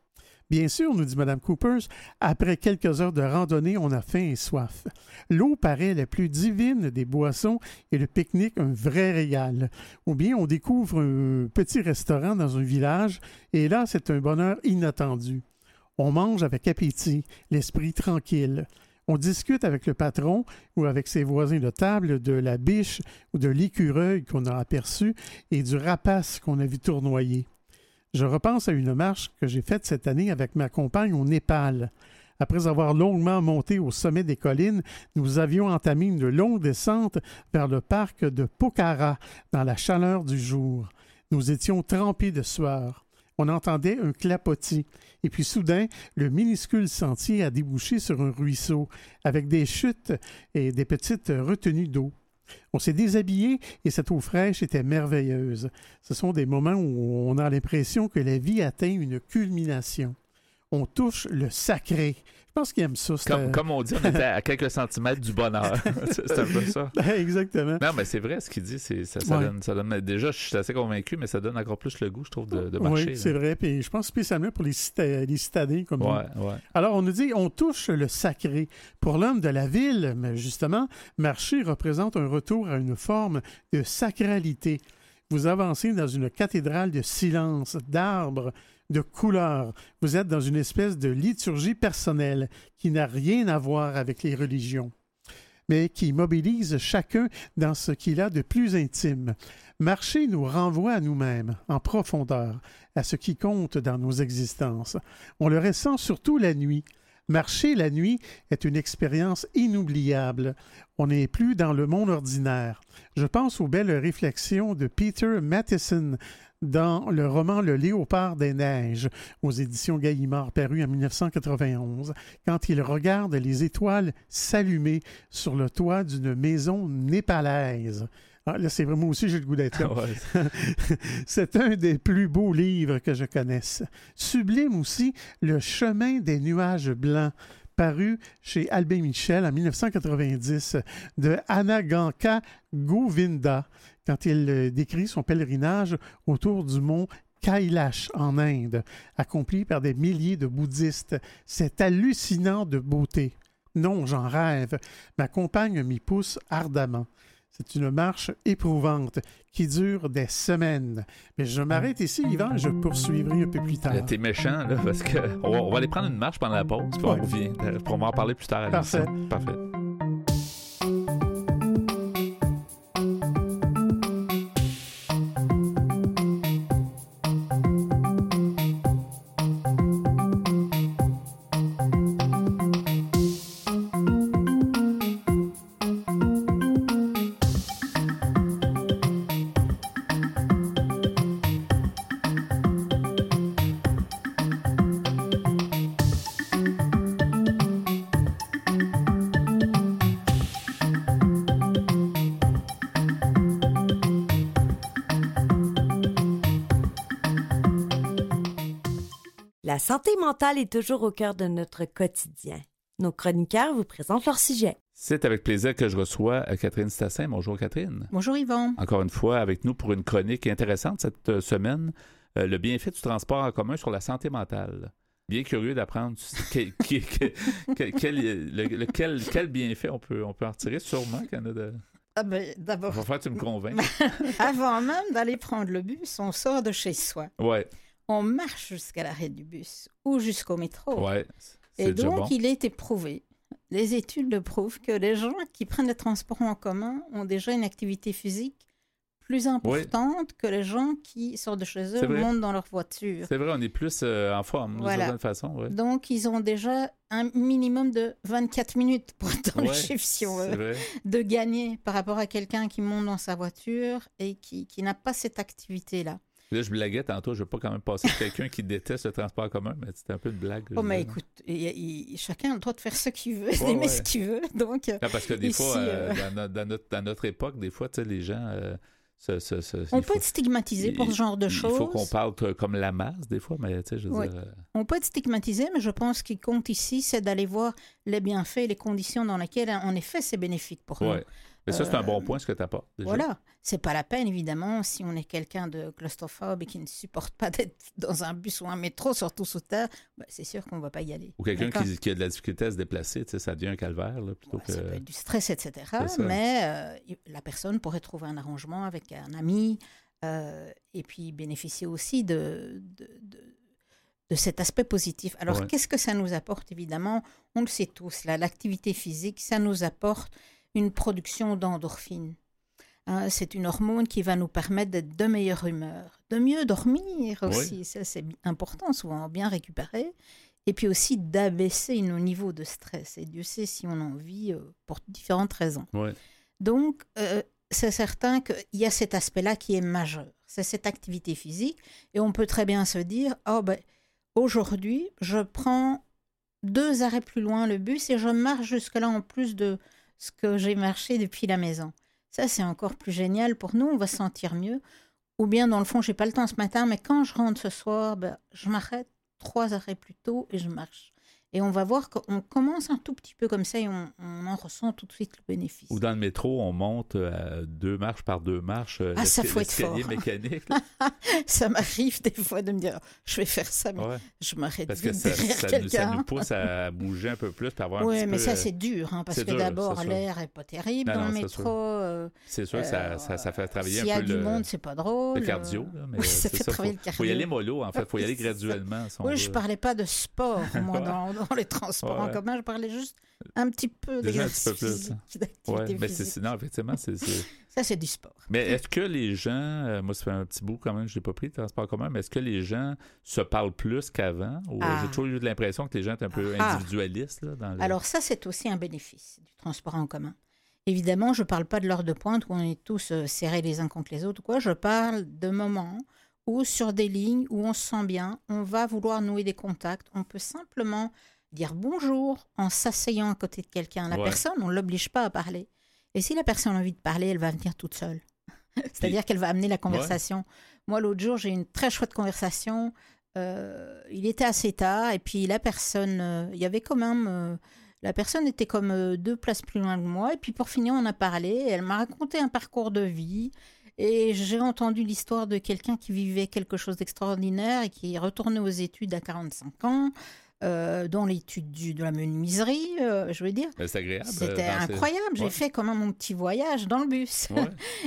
Bien sûr, nous dit Mme Coopers, après quelques heures de randonnée, on a faim et soif. L'eau paraît la plus divine des boissons et le pique-nique un vrai régal. Ou bien on découvre un petit restaurant dans un village et là, c'est un bonheur inattendu. On mange avec appétit, l'esprit tranquille. On discute avec le patron ou avec ses voisins de table de la biche ou de l'écureuil qu'on a aperçu et du rapace qu'on a vu tournoyer. Je repense à une marche que j'ai faite cette année avec ma compagne au Népal. Après avoir longuement monté au sommet des collines, nous avions entamé une longue descente vers le parc de Pokhara dans la chaleur du jour. Nous étions trempés de sueur. On entendait un clapotis. Et puis soudain, le minuscule sentier a débouché sur un ruisseau avec des chutes et des petites retenues d'eau. On s'est déshabillé et cette eau fraîche était merveilleuse. Ce sont des moments où on a l'impression que la vie atteint une culmination. On touche le sacré. Je pense qu'ils aiment ça. Comme, euh... comme on dit, on était à quelques centimètres du bonheur. c'est, c'est un peu ça. Exactement. Non, mais c'est vrai ce qu'il dit. C'est, ça, ça, ouais. donne, ça donne. Déjà, je suis assez convaincu, mais ça donne encore plus le goût, je trouve, de, de marcher. Oui, c'est là. vrai. Puis je pense spécialement pour les, cita- les citadins comme ouais, nous. Ouais. Alors, on nous dit, on touche le sacré. Pour l'homme de la ville, mais justement, marcher représente un retour à une forme de sacralité. Vous avancez dans une cathédrale de silence, d'arbres, de couleurs. Vous êtes dans une espèce de liturgie personnelle qui n'a rien à voir avec les religions, mais qui mobilise chacun dans ce qu'il a de plus intime. Marcher nous renvoie à nous-mêmes, en profondeur, à ce qui compte dans nos existences. On le ressent surtout la nuit. Marcher la nuit est une expérience inoubliable. On n'est plus dans le monde ordinaire. Je pense aux belles réflexions de Peter Matheson dans le roman Le Léopard des neiges, aux éditions Gallimard, paru en dix-neuf cent quatre-vingt-onze, quand il regarde les étoiles s'allumer sur le toit d'une maison népalaise. Ah, là, c'est vraiment aussi, j'ai le goût d'être là. Ouais. C'est un des plus beaux livres que je connaisse. Sublime aussi, Le chemin des nuages blancs, paru chez Albin Michel en dix-neuf cent quatre-vingt-dix, de Anaganka Govinda, quand il décrit son pèlerinage autour du mont Kailash en Inde, accompli par des milliers de bouddhistes. C'est hallucinant de beauté. Non, j'en rêve. Ma compagne m'y pousse ardemment. C'est une marche éprouvante qui dure des semaines. Mais je m'arrête ici, Yvan, et je poursuivrai un peu plus tard. Là, t'es méchant, là, parce qu'on va, on va aller prendre une marche pendant la pause, puis ouais. on revient. On va en parler plus tard. À Parfait. Parfait. La santé mentale est toujours au cœur de notre quotidien. Nos chroniqueurs vous présentent leur sujet. C'est avec plaisir que je reçois Catherine Stassin. Bonjour Catherine. Bonjour Yvon. Encore une fois avec nous pour une chronique intéressante cette semaine, euh, le bienfait du transport en commun sur la santé mentale. Bien curieux d'apprendre quel, quel, quel, quel, le, le, quel, quel bienfait on peut, on peut en retirer, sûrement qu'il y en a de... Ah ben, d'abord... Il va falloir que tu me convainques. Avant même d'aller prendre le bus, on sort de chez soi. Ouais. On marche jusqu'à l'arrêt du bus ou jusqu'au métro. Ouais, c'est Et donc, bon. il est éprouvé. Les études le prouvent que les gens qui prennent les transports en commun ont déjà une activité physique plus importante oui. que les gens qui sortent de chez eux, montent dans leur voiture. C'est vrai, on est plus euh, en forme, voilà. d'une certaine façon. Ouais. Donc, ils ont déjà un minimum de vingt-quatre minutes pour dans ouais, le chiffre, si on veut, de gagner par rapport à quelqu'un qui monte dans sa voiture et qui, qui n'a pas cette activité-là. Là, je blaguais tantôt, je ne veux pas quand même passer pour quelqu'un qui déteste le transport commun, mais c'était un peu une blague. Oh, mais écoute, il, il, chacun a le droit de faire ce qu'il veut, ouais, d'aimer ouais. ce qu'il veut. Donc, non, parce que des ici, fois, euh, euh... dans, notre, dans, notre, dans notre époque, des fois, tu sais, les gens... Euh, ce, ce, ce, on peut faut, être stigmatisé il, pour ce genre de il, choses. Il faut qu'on parle comme la masse, des fois, mais tu sais, je veux oui. dire... Euh... On peut être stigmatisé, mais je pense qu'il compte ici, c'est d'aller voir les bienfaits et les conditions dans lesquelles, en effet, c'est bénéfique pour ouais. nous. Mais ça, c'est un bon point, ce que tu apportes. Déjà. Voilà. C'est pas la peine, évidemment, si on est quelqu'un de claustrophobe et qui ne supporte pas d'être dans un bus ou un métro, surtout sous terre, ben, c'est sûr qu'on ne va pas y aller. Ou quelqu'un qui, qui a de la difficulté à se déplacer, ça devient un calvaire. Là, plutôt ouais, que... Ça peut être du stress, et cetera. Mais euh, la personne pourrait trouver un arrangement avec un ami euh, et puis bénéficier aussi de... de, de de cet aspect positif. Alors, ouais. qu'est-ce que ça nous apporte, évidemment? On le sait tous, là, l'activité physique, ça nous apporte une production d'endorphines. Hein, c'est une hormone qui va nous permettre d'être de meilleure humeur, de mieux dormir aussi, oui. Ça c'est important, souvent bien récupérer, et puis aussi d'abaisser nos niveaux de stress. Et Dieu sait si on en vit euh, pour différentes raisons. Ouais. Donc, euh, c'est certain qu'il y a cet aspect-là qui est majeur. C'est cette activité physique, et on peut très bien se dire, oh ben, aujourd'hui, je prends deux arrêts plus loin le bus et je marche jusque-là en plus de ce que j'ai marché depuis la maison. Ça, c'est encore plus génial pour nous, on va se sentir mieux. Ou bien, dans le fond, je n'ai pas le temps ce matin, mais quand je rentre ce soir, ben, je m'arrête trois arrêts plus tôt et je marche. Et on va voir qu'on commence un tout petit peu comme ça et on, on en ressent tout de suite le bénéfice. Ou dans le métro, on monte à deux marches par deux marches. Ah, ça faut être fort. Mécanique. Ça m'arrive des fois de me dire, je vais faire ça, mais ouais. je m'arrête parce vite que ça, derrière ça, quelqu'un. Ça nous pousse à bouger un peu plus, puis avoir ouais, un petit mais peu... Oui, mais ça, c'est dur, hein, parce que dur, d'abord, l'air n'est pas terrible non, dans non, le métro. Euh, c'est sûr que ça, ça, ça fait travailler un peu le... S'il y a le, du monde, c'est pas drôle. Le cardio. Là, mais oui, ça fait ça, travailler faut, le cardio. Il faut y aller mollo, en fait. Il faut y aller graduellement. Oui, veut. Je ne parlais pas de sport, moi, dans, dans les transports ouais. en commun. Je parlais juste un petit peu d'exercice physique, d'activité ouais, mais physique. C'est, non, effectivement, c'est, c'est... Ça, c'est du sport. Mais est-ce que les gens, euh, moi, ça fait un petit bout quand même, je n'ai pas pris le transport en commun, mais est-ce que les gens se parlent plus qu'avant? Ou ah. J'ai toujours eu l'impression que les gens étaient un peu ah. individualistes. Là, dans le... Alors ça, c'est aussi un bénéfice du transport en commun. Évidemment, je ne parle pas de l'heure de pointe où on est tous euh, serrés les uns contre les autres. Quoi. Je parle de moments où, sur des lignes où on se sent bien, on va vouloir nouer des contacts. On peut simplement dire bonjour en s'asseyant à côté de quelqu'un. La ouais. personne, on ne l'oblige pas à parler. Et si la personne a envie de parler, elle va venir toute seule. C'est-à-dire et... qu'elle va amener la conversation. Ouais. Moi, l'autre jour, j'ai eu une très chouette conversation. Euh, il était assez tard et puis la personne, euh, il y avait quand même... Euh, la personne était comme euh, deux places plus loin que moi. Et puis pour finir, on a parlé. Et elle m'a raconté un parcours de vie. Et j'ai entendu l'histoire de quelqu'un qui vivait quelque chose d'extraordinaire et qui est retourné aux études à quarante-cinq ans. Euh, dans l'étude du, de la menuiserie, euh, je veux dire. C'est agréable. C'était euh, incroyable. Ces... J'ai ouais. fait quand même mon petit voyage dans le bus. Ouais.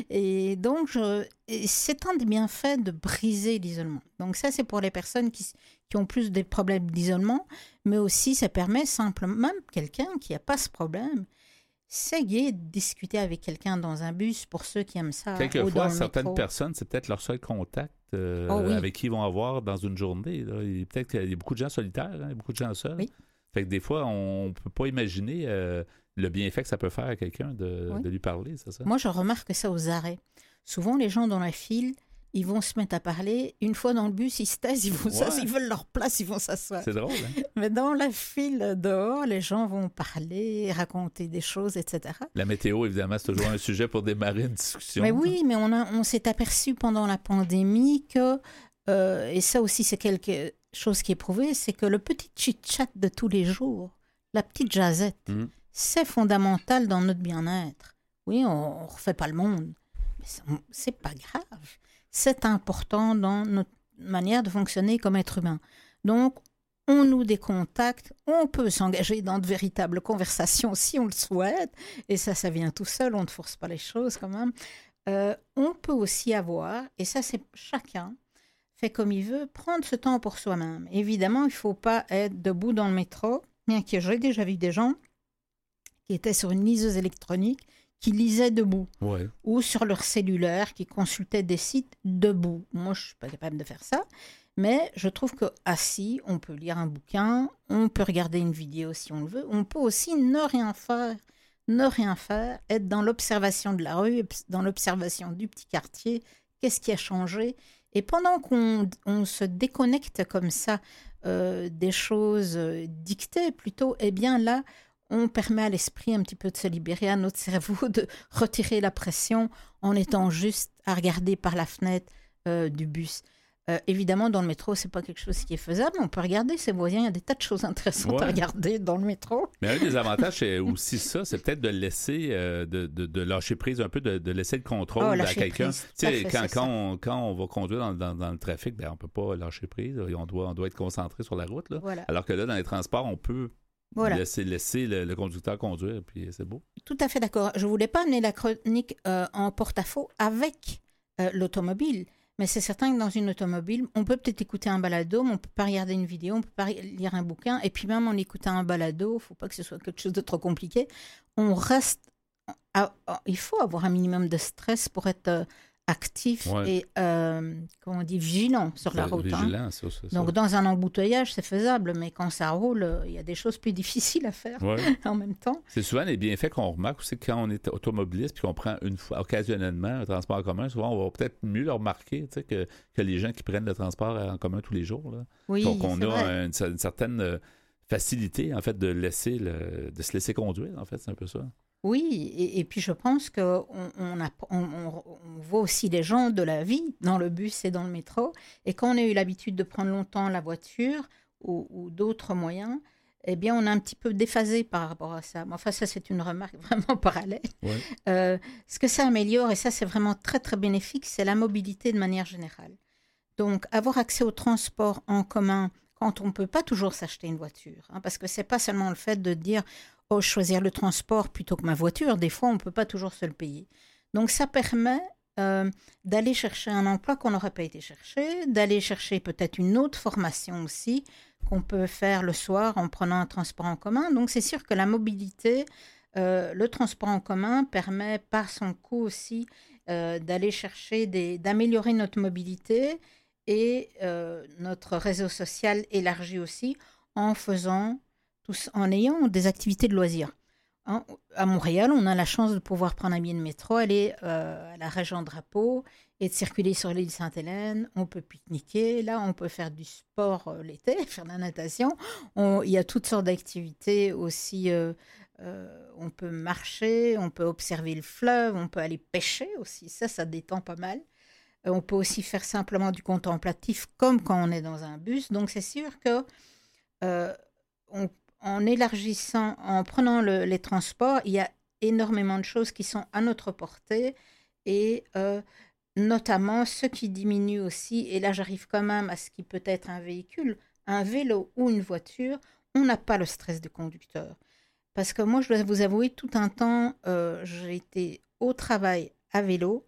Et donc, je... et c'est un des bienfaits de briser l'isolement. Donc ça, c'est pour les personnes qui, qui ont plus de problèmes d'isolement, mais aussi, ça permet simplement, même quelqu'un qui n'a pas ce problème, c'est gai de discuter avec quelqu'un dans un bus pour ceux qui aiment ça. Quelquefois, certaines métro. personnes, c'est peut-être leur seul contact euh, oh, oui. avec qui ils vont avoir dans une journée. Là. Il, peut-être qu'il y a beaucoup de gens solitaires, hein, beaucoup de gens seuls. Oui. Fait que des fois, on ne peut pas imaginer euh, le bienfait que ça peut faire à quelqu'un de, oui. de lui parler, c'est ça? Moi, je remarque ça aux arrêts. Souvent, les gens dans la file, ils vont se mettre à parler. Une fois dans le bus, ils se taisent, ils, vont ouais. ils veulent leur place, ils vont s'asseoir. C'est drôle, hein? Mais dans la file dehors, les gens vont parler, raconter des choses, et cetera. La météo, évidemment, c'est toujours un sujet pour démarrer une discussion. Mais oui, mais on, a, on s'est aperçu pendant la pandémie que, euh, et ça aussi c'est quelque chose qui est prouvé, c'est que le petit chit-chat de tous les jours, la petite jasette, mmh. c'est fondamental dans notre bien-être. Oui, on ne refait pas le monde, mais c'est, c'est pas grave. C'est important dans notre manière de fonctionner comme être humain. Donc, on noue des contacts, on peut s'engager dans de véritables conversations si on le souhaite, et ça, ça vient tout seul, on ne force pas les choses quand même. Euh, on peut aussi avoir, et ça, c'est chacun fait comme il veut, prendre ce temps pour soi-même. Évidemment, il ne faut pas être debout dans le métro, bien que j'ai déjà vu des gens qui étaient sur une liseuse électronique, qui lisaient debout, ouais. ou sur leur cellulaire, qui consultaient des sites debout. Moi, je ne suis pas capable de faire ça, mais je trouve qu'assis, on peut lire un bouquin, on peut regarder une vidéo si on le veut, on peut aussi ne rien faire, ne rien faire, être dans l'observation de la rue, dans l'observation du petit quartier, qu'est-ce qui a changé. Et pendant qu'on on se déconnecte comme ça euh, des choses dictées plutôt, eh bien là, on permet à l'esprit un petit peu de se libérer, à notre cerveau de retirer la pression en étant juste à regarder par la fenêtre euh, du bus. Euh, évidemment, dans le métro, c'est pas quelque chose qui est faisable. On peut regarder ses voisins. Il y a des tas de choses intéressantes ouais. à regarder dans le métro. Mais un des avantages, c'est aussi ça, c'est peut-être de laisser, euh, de, de, de lâcher prise un peu, de, de laisser le contrôle oh, à quelqu'un. Tu sais, quand, quand, on, quand on va conduire dans, dans, dans le trafic, ben, on peut pas lâcher prise. On doit, on doit être concentré sur la route. Là. Voilà. Alors que là, dans les transports, on peut voilà. laisser, laisser le, le conducteur conduire, puis c'est beau. Tout à fait d'accord. Je voulais pas amener la chronique euh, en porte-à-faux avec euh, l'automobile. Mais c'est certain que dans une automobile, on peut peut-être écouter un balado, mais on ne peut pas regarder une vidéo, on ne peut pas lire un bouquin. Et puis même en écoutant un balado, il ne faut pas que ce soit quelque chose de trop compliqué. On reste... À, à, il faut avoir un minimum de stress pour être euh, actif ouais. et, euh, comment on dit, vigilant sur la route. Vigilant, hein. ça, ça, ça. Donc dans un embouteillage, c'est faisable, mais quand ça roule, il y a des choses plus difficiles à faire ouais. en même temps. C'est souvent les bienfaits qu'on remarque aussi quand on est automobiliste puis qu'on prend une fois, occasionnellement un transport en commun. Souvent, on va peut-être mieux le remarquer tu sais, que, que les gens qui prennent le transport en commun tous les jours. Là. Oui, Donc on a vrai. Une, une certaine facilité en fait de laisser le, de se laisser conduire. En fait, c'est un peu ça. Oui, et, et puis je pense qu'on on a, on, on, on voit aussi les gens de la vie dans le bus et dans le métro. Et quand on a eu l'habitude de prendre longtemps la voiture ou, ou d'autres moyens, eh bien, on est un petit peu déphasé par rapport à ça. Mais enfin, ça, c'est une remarque vraiment parallèle. Ouais. Euh, ce que ça améliore, et ça, c'est vraiment très, très bénéfique, c'est la mobilité de manière générale. Donc, avoir accès au transport en commun quand on ne peut pas toujours s'acheter une voiture. Hein, parce que ce n'est pas seulement le fait de dire « Oh, choisir le transport plutôt que ma voiture ». Des fois, on ne peut pas toujours se le payer. Donc, ça permet euh, d'aller chercher un emploi qu'on n'aurait pas été chercher, d'aller chercher peut-être une autre formation aussi qu'on peut faire le soir en prenant un transport en commun. Donc, c'est sûr que la mobilité, euh, le transport en commun permet par son coût aussi euh, d'aller chercher, des, d'améliorer notre mobilité et euh, notre réseau social élargi aussi en faisant, tous, en ayant des activités de loisirs. Hein, à Montréal, on a la chance de pouvoir prendre un billet de métro, aller euh, à la Région Drapeau et de circuler sur l'île Sainte-Hélène. On peut pique-niquer, là, on peut faire du sport euh, l'été, faire de la natation. On, il y a toutes sortes d'activités aussi. Euh, euh, on peut marcher, on peut observer le fleuve, on peut aller pêcher aussi. Ça, ça détend pas mal. Euh, on peut aussi faire simplement du contemplatif, comme quand on est dans un bus. Donc, c'est sûr que euh, on en élargissant, en prenant le, les transports, il y a énormément de choses qui sont à notre portée et euh, notamment ce qui diminue aussi, et là j'arrive quand même à ce qui peut être un véhicule, un vélo ou une voiture, on n'a pas le stress du conducteur. Parce que moi, je dois vous avouer, tout un temps, euh, j'ai été au travail à vélo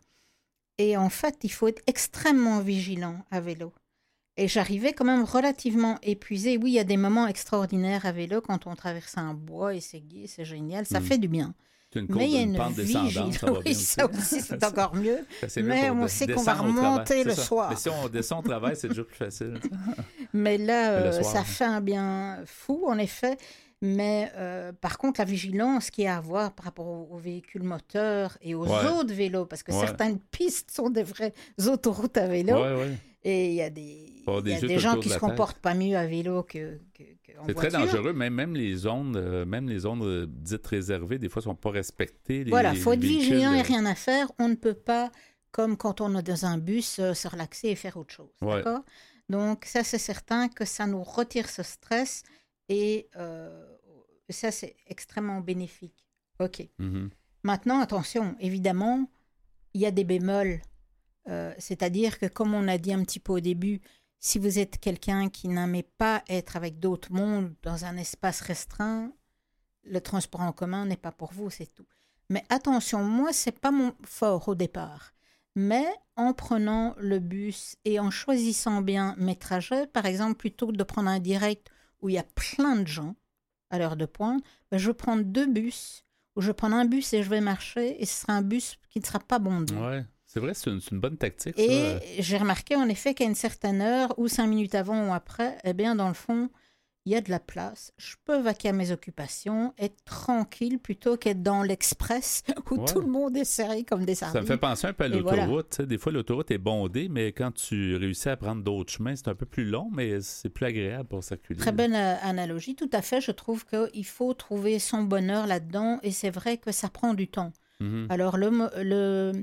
et en fait, il faut être extrêmement vigilant à vélo. Et j'arrivais quand même relativement épuisée. Oui, il y a des moments extraordinaires à vélo quand on traverse un bois et c'est gai, c'est génial, ça mmh. fait du bien. Une courbe, mais il y a une, une vigilance. Ça va oui, ça aussi, c'est encore mieux. C'est mieux mais on sait qu'on va remonter le soir. Mais si on descend au travail, c'est déjà plus facile. Mais là, euh, ça fait un bien fou, en effet. Mais euh, par contre, la vigilance qu'il y a à avoir par rapport aux, aux véhicules moteurs et aux ouais. autres vélos, parce que ouais. certaines pistes sont des vraies autoroutes à vélo. Ouais, ouais. Et il y a des, oh, des, y a des gens qui ne se comportent pas mieux à vélo que, que, que en c'est voiture. Très dangereux. Même, même les zones, euh, même les zones euh, dites réservées, des fois, ne sont pas respectées. Les, voilà, il faut être vigilant de... et rien à faire. On ne peut pas, comme quand on est dans un bus, euh, se relaxer et faire autre chose. Ouais. D'accord ? Donc, ça, c'est certain que ça nous retire ce stress et euh, ça, c'est extrêmement bénéfique. OK. Mm-hmm. Maintenant, attention, évidemment, il y a des bémols. Euh, c'est-à-dire que, comme on a dit un petit peu au début, si vous êtes quelqu'un qui n'aimait pas être avec d'autres mondes dans un espace restreint, le transport en commun n'est pas pour vous, c'est tout. Mais attention, moi, ce n'est pas mon fort au départ. Mais en prenant le bus et en choisissant bien mes trajets, par exemple, plutôt que de prendre un direct où il y a plein de gens à l'heure de pointe, ben, je vais prendre deux bus, ou je vais prendre un bus et je vais marcher, et ce sera un bus qui ne sera pas bondé. Ouais. C'est vrai, c'est une, c'est une bonne tactique. Et ça. j'ai remarqué en effet qu'à une certaine heure, ou cinq minutes avant ou après, eh bien, dans le fond, il y a de la place. Je peux vaquer à mes occupations, être tranquille plutôt qu'être dans l'express où ouais. tout le monde est serré comme des sardines. Ça me fait penser un peu à l'autoroute. Voilà. Des fois, l'autoroute est bondée, mais quand tu réussis à prendre d'autres chemins, c'est un peu plus long, mais c'est plus agréable pour circuler. Très bonne euh, analogie. Tout à fait. Je trouve qu'il faut trouver son bonheur là-dedans et c'est vrai que ça prend du temps. Mm-hmm. Alors, le... le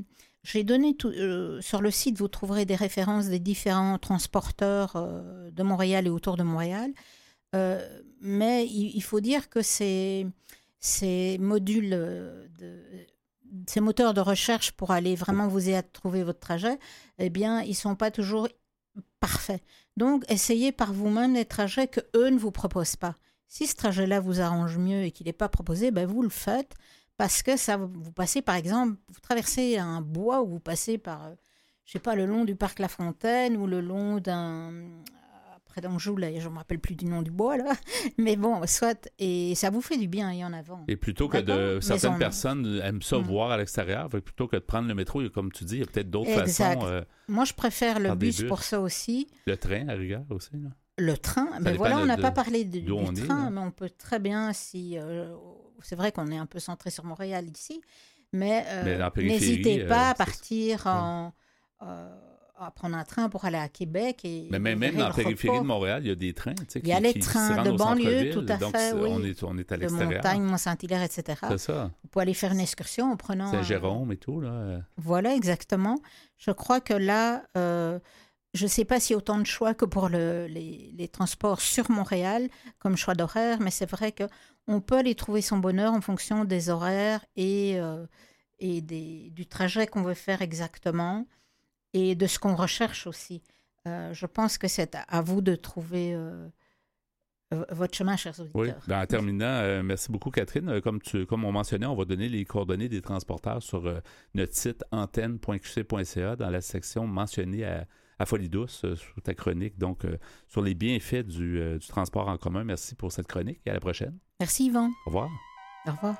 j'ai donné tout, euh, sur le site, vous trouverez des références des différents transporteurs euh, de Montréal et autour de Montréal. Euh, mais il, il faut dire que ces, ces modules, de, ces moteurs de recherche pour aller vraiment vous aider à trouver votre trajet, eh bien, ils ne sont pas toujours parfaits. Donc, essayez par vous-même des trajets qu'eux ne vous proposent pas. Si ce trajet-là vous arrange mieux et qu'il n'est pas proposé, ben vous le faites parce que ça, vous passez, par exemple, vous traversez un bois ou vous passez par, je sais pas, le long du parc La Fontaine ou le long d'un... près d'Anjou, là, je ne me rappelle plus du nom du bois, là. Mais bon, soit, et ça vous fait du bien, il y en avant. Et plutôt que de... Certaines on... personnes aiment ça mmh. voir à l'extérieur, plutôt que de prendre le métro, comme tu dis, il y a peut-être d'autres exact. façons. Euh, Moi, je préfère le bus, bus pour ça aussi. Le train, à rigueur, aussi, là. Le train, ben voilà, on n'a de, pas parlé de, du on train, est, mais on peut très bien, si... Euh, c'est vrai qu'on est un peu centré sur Montréal ici, mais, euh, mais n'hésitez pas euh, à partir en... Euh, à prendre un train pour aller à Québec. Et mais même, même dans la périphérie de Montréal, il y a des trains. Tu sais, il y a qui, les qui trains de banlieue, tout à donc, fait, oui. On est, on est à l'extérieur. De montagne, Mont-Saint-Hilaire, et cetera. C'est ça. Vous pouvez aller faire une excursion en prenant... Saint-Jérôme un... et tout, là. Voilà, exactement. Je crois que là, euh, je ne sais pas s'il y a autant de choix que pour le, les, les transports sur Montréal, comme choix d'horaire, mais c'est vrai qu'on peut aller trouver son bonheur en fonction des horaires et, euh, et des, du trajet qu'on veut faire exactement. Et de ce qu'on recherche aussi. Euh, je pense que c'est à, à vous de trouver euh, votre chemin, chers auditeurs. Oui, ben, en terminant, euh, merci beaucoup, Catherine. Euh, comme, tu, comme on mentionnait, on va donner les coordonnées des transporteurs sur euh, notre site antenne point q c point c a dans la section mentionnée à, à Folie Douce, euh, sous ta chronique, donc euh, sur les bienfaits du, euh, du transport en commun. Merci pour cette chronique et à la prochaine. Merci, Yvan. Au revoir. Au revoir.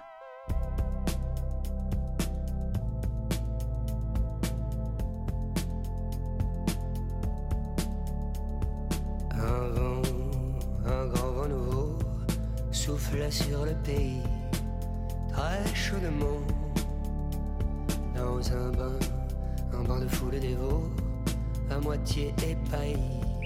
Un vent, un grand vent nouveau souffle sur le pays, très chaudement. Dans un bain, un bain de foule dévot, à moitié épaillis.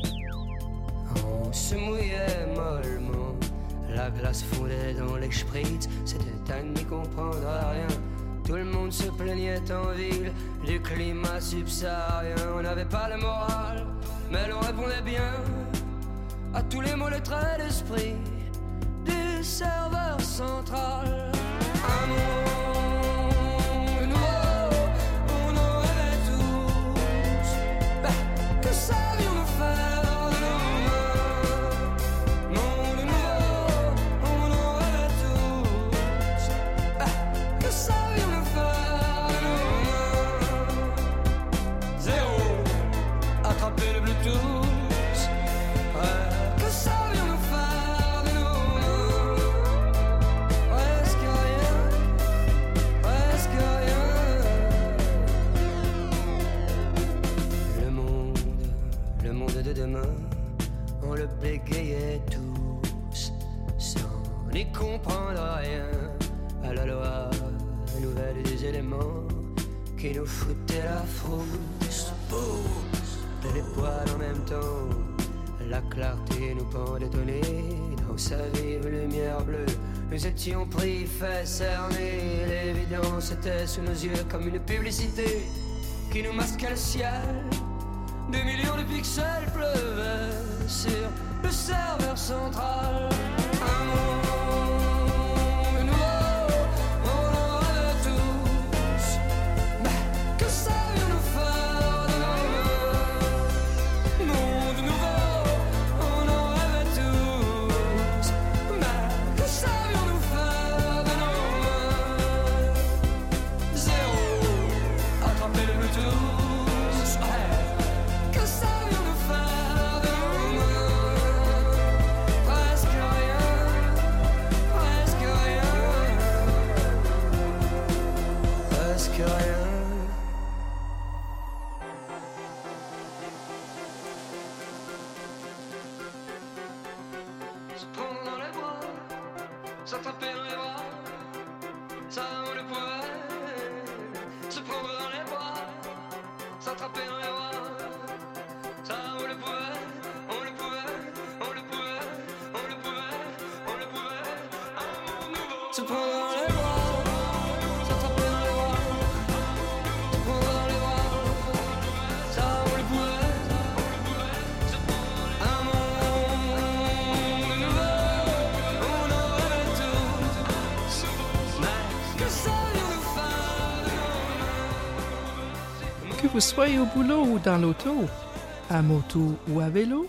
On se mouillait mollement, la glace fondait dans les spritz, c'était à n'y comprendre rien. Tout le monde se plaignait en ville du climat subsaharien. On n'avait pas le moral, mais l'on répondait bien à tous les mots, les traits d'esprit du serveur central. Un monde nouveau, on en rêvait tous. Bah, que savions-nous faire de nos mains? Monde nouveau, on en rêvait tous. Bah, que savions-nous faire de nos mains? Zéro, attraper le Bluetooth. On le bégayait tous sans n'y comprendre rien à la loi nouvelle des éléments qui nous foutaient la frousse. Et les poils en même temps, la clarté nous pendait au nez. Dans sa vive lumière bleue, nous étions pris, fait cerner. L'évidence était sous nos yeux comme une publicité qui nous masquait le ciel. Des millions de pixels pleuvaient sur le serveur central. Un monde nouveau, on en rêvait tous. Mais que savions-nous faire de nos mains? Monde nouveau, on en rêvait tous. Mais que savions-nous faire de nos mains? Zéro, attraper le Bluetooth. S'attraper dans les bras, ça on le pouvait. Se prendre dans les bras, s'attraper dans les bras, ça on le pouvait, on le pouvait, on le pouvait, on le pouvait, on le pouvait. Un monde nouveau. Se prendre dans les bras, s'attraper dans les bras, se prendre dans les vous soyez au boulot ou dans l'auto, à moto ou à vélo,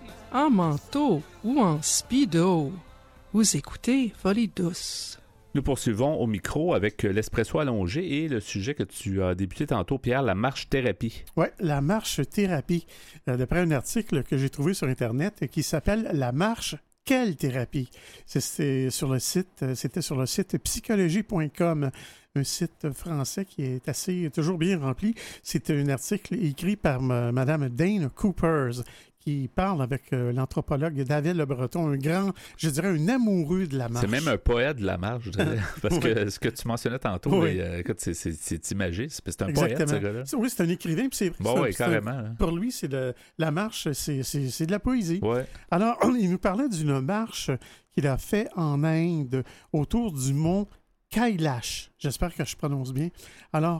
en manteau ou en speedo, vous écoutez Folie douce. Nous poursuivons au micro avec l'espresso allongé et le sujet que tu as débuté tantôt, Pierre, la marche-thérapie. Oui, la marche-thérapie, euh, d'après un article que j'ai trouvé sur Internet qui s'appelle « La marche, quelle thérapie ?» C'est, c'est sur le site, c'était sur le site psychologie point com, un site français qui est assez, toujours bien rempli. C'est un article écrit par m- Mme Dane Coopers, qui parle avec euh, l'anthropologue David Le Breton, un grand, je dirais, un amoureux de la marche. C'est même un poète de la marche, je dirais, parce que oui. Ce que tu mentionnais tantôt, oui. mais, euh, écoute, c'est, c'est, c'est imagé, c'est, c'est un Exactement. poète, ce gars-là. Oui, c'est un écrivain, puis c'est, bon, c'est, oui, c'est carrément. Un, hein. Pour lui, c'est de, la marche, c'est, c'est, c'est de la poésie. Ouais. Alors, il nous parlait d'une marche qu'il a fait en Inde, autour du mont Kailash. J'espère que je prononce bien. Alors,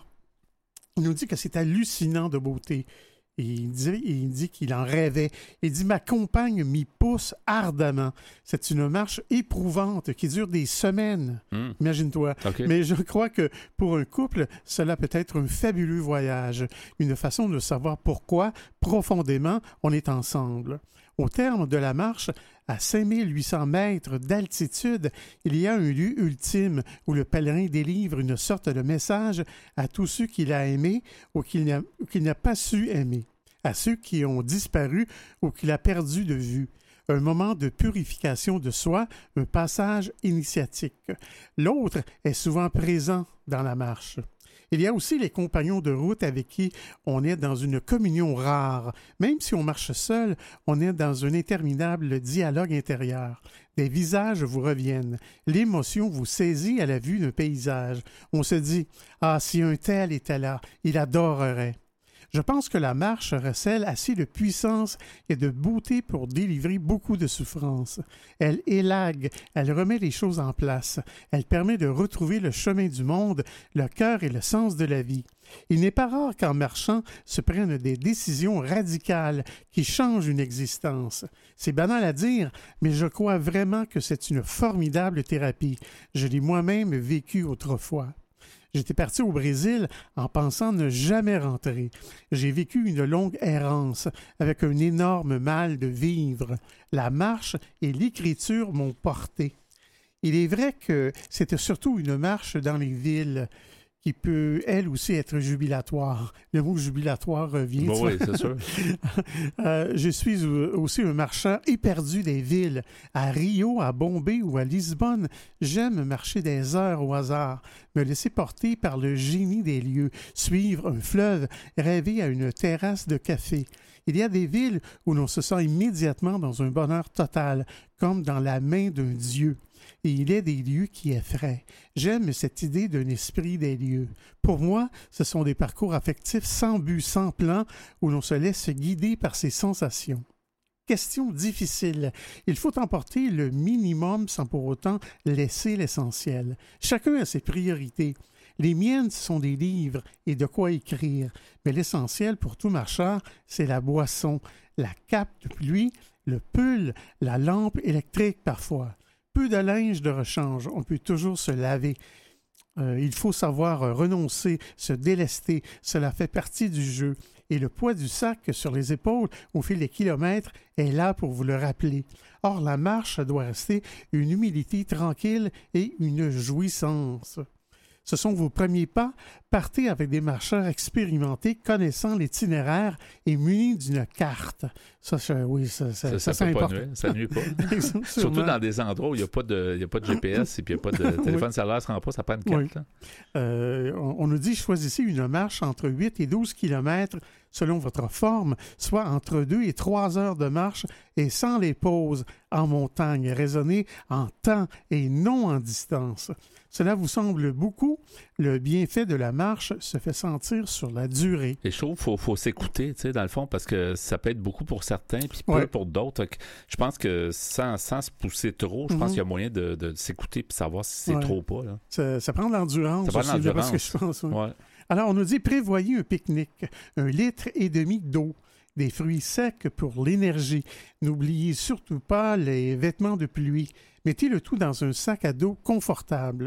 il nous dit que c'est hallucinant de beauté. Et il dit, il dit qu'il en rêvait. Il dit « Ma compagne m'y pousse ardemment. C'est une marche éprouvante qui dure des semaines. Mmh. » Imagine-toi. Okay. Mais je crois que pour un couple, cela peut être un fabuleux voyage. Une façon de savoir pourquoi, profondément, on est ensemble. Au terme de la marche, à cinq mille huit cents mètres d'altitude, il y a un lieu ultime où le pèlerin délivre une sorte de message à tous ceux qu'il a aimés ou qu'il n'a, qu'il n'a pas su aimer, à ceux qui ont disparu ou qu'il a perdu de vue. Un moment de purification de soi, un passage initiatique. L'autre est souvent présent dans la marche. Il y a aussi les compagnons de route avec qui on est dans une communion rare. Même si on marche seul, on est dans un interminable dialogue intérieur. Des visages vous reviennent. L'émotion vous saisit à la vue d'un paysage. On se dit « Ah, si un tel était là, il adorerait ». Je pense que la marche recèle assez de puissance et de beauté pour délivrer beaucoup de souffrance. Elle élague, elle remet les choses en place, elle permet de retrouver le chemin du monde, le cœur et le sens de la vie. Il n'est pas rare qu'en marchant se prennent des décisions radicales qui changent une existence. C'est banal à dire, mais je crois vraiment que c'est une formidable thérapie. Je l'ai moi-même vécu autrefois. J'étais parti au Brésil en pensant ne jamais rentrer. J'ai vécu une longue errance avec un énorme mal de vivre. La marche et l'écriture m'ont porté. Il est vrai que c'était surtout une marche dans les villes qui peut, elle aussi, être jubilatoire. Le mot jubilatoire revient. Bon, oui, c'est sûr. euh, je suis aussi un marchand éperdu des villes. À Rio, à Bombay ou à Lisbonne, j'aime marcher des heures au hasard, me laisser porter par le génie des lieux, suivre un fleuve, rêver à une terrasse de café. Il y a des villes où l'on se sent immédiatement dans un bonheur total, comme dans la main d'un dieu. Et il est des lieux qui effraient. J'aime cette idée d'un esprit des lieux. Pour moi, ce sont des parcours affectifs sans but, sans plan, où l'on se laisse guider par ses sensations. Question difficile. Il faut emporter le minimum sans pour autant laisser l'essentiel. Chacun a ses priorités. Les miennes sont des livres et de quoi écrire. Mais l'essentiel pour tout marcheur, c'est la boisson, la cape de pluie, le pull, la lampe électrique parfois. Peu de linge de rechange, on peut toujours se laver. Euh, il faut savoir renoncer, se délester, cela fait partie du jeu. Et le poids du sac sur les épaules au fil des kilomètres est là pour vous le rappeler. Or, la marche doit rester une humilité tranquille et une jouissance. Ce sont vos premiers pas. Partez avec des marcheurs expérimentés, connaissant l'itinéraire et munis d'une carte. Ça, ça oui, ça, ça, ça, ça, ça, c'est pas important. Nuire, ça nuit pas. Surtout dans des endroits où il n'y a pas de, il y a pas de G P S et puis il n'y a pas de téléphone oui. cellulaire, ne se rend pas, ça prend une carte. Oui. Euh, on, on nous dit, choisissez une marche entre huit et douze kilomètres selon votre forme, soit entre deux et trois heures de marche et sans les pauses en montagne, raisonnez en temps et non en distance. Cela vous semble beaucoup? Le bienfait de la marche se fait sentir sur la durée. Et je trouve qu'il faut, faut s'écouter, tu sais, dans le fond, parce que ça peut être beaucoup pour certains, puis peu ouais. pour d'autres. Je pense que sans, sans se pousser trop, je mm-hmm. pense qu'il y a moyen de, de s'écouter et savoir si c'est ouais. trop ou pas. Là. Ça, ça prend de l'endurance. Ça prend de l'endurance. C'est ce que je pense. Ouais. Ouais. Alors, on nous dit, prévoyez un pique-nique, un litre et demi d'eau, des fruits secs pour l'énergie. N'oubliez surtout pas les vêtements de pluie. Mettez le tout dans un sac à dos confortable.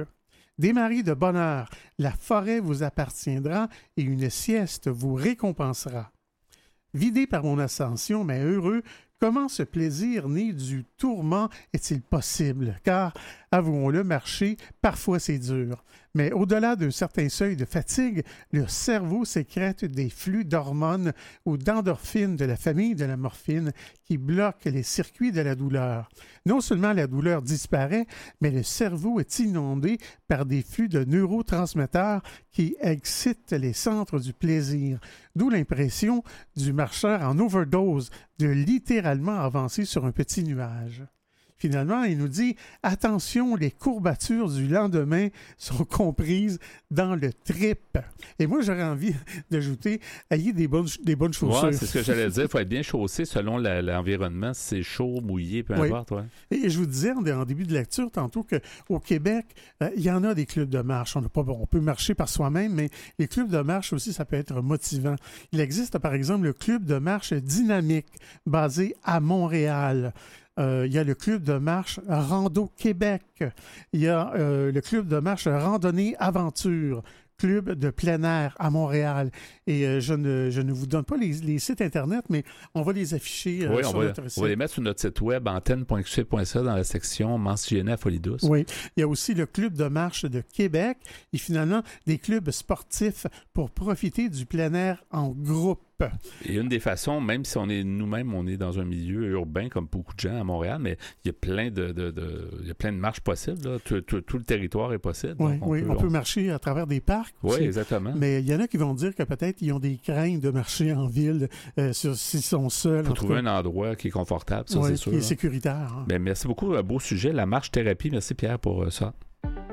Des maris de bonheur, la forêt vous appartiendra et une sieste vous récompensera. Vidé par mon ascension, mais heureux, comment ce plaisir né du tourment est-il possible? Car, avouons-le, marcher, parfois c'est dur. Mais au-delà d'un certain seuil de fatigue, le cerveau sécrète des flux d'hormones ou d'endorphines de la famille de la morphine qui bloquent les circuits de la douleur. Non seulement la douleur disparaît, mais le cerveau est inondé par des flux de neurotransmetteurs qui excitent les centres du plaisir. D'où l'impression du marcheur en overdose de littéralement avancer sur un petit nuage. Finalement, il nous dit « Attention, les courbatures du lendemain sont comprises dans le trip. » Et moi, j'aurais envie d'ajouter « Ayez des bonnes, des bonnes chaussures. » Oui, c'est ce que j'allais dire. Il faut être bien chaussé selon la, l'environnement, si c'est chaud, mouillé, peu importe. Oui. Ouais. Et je vous disais en, en début de lecture tantôt qu'au Québec, euh, il y en a des clubs de marche. On, n'a pas, on peut marcher par soi-même, mais les clubs de marche aussi, ça peut être motivant. Il existe, par exemple, le club de marche dynamique basé à Montréal. Euh, il y a le club de marche Rando Québec. Il y a euh, le club de marche Randonnée Aventure, club de plein air à Montréal. Et euh, je, ne, je ne vous donne pas les, les sites Internet, mais on va les afficher euh, oui, sur on va, notre site. On va les mettre sur notre site web, antenne point q c point c a, dans la section mentionné à Folie douce. Oui. Il y a aussi le club de marche de Québec et finalement des clubs sportifs pour profiter du plein air en groupe. Et une des façons, même si on est nous-mêmes, on est dans un milieu urbain comme beaucoup de gens à Montréal, mais il y a plein de, de, de, il y a plein de marches possibles. Là. Tout, tout, tout le territoire est possible. Oui, on, oui, peut, on on peut marcher à travers des parcs. Oui, aussi. exactement. Mais il y en a qui vont dire que peut-être ils ont des craintes de marcher en ville euh, sur, s'ils sont seuls. Pour trouver cas. un endroit qui est confortable, ça, oui, c'est sûr. Qui est hein. sécuritaire. Hein. Bien, merci beaucoup. Un beau sujet, la marche-thérapie. Merci Pierre pour euh, ça.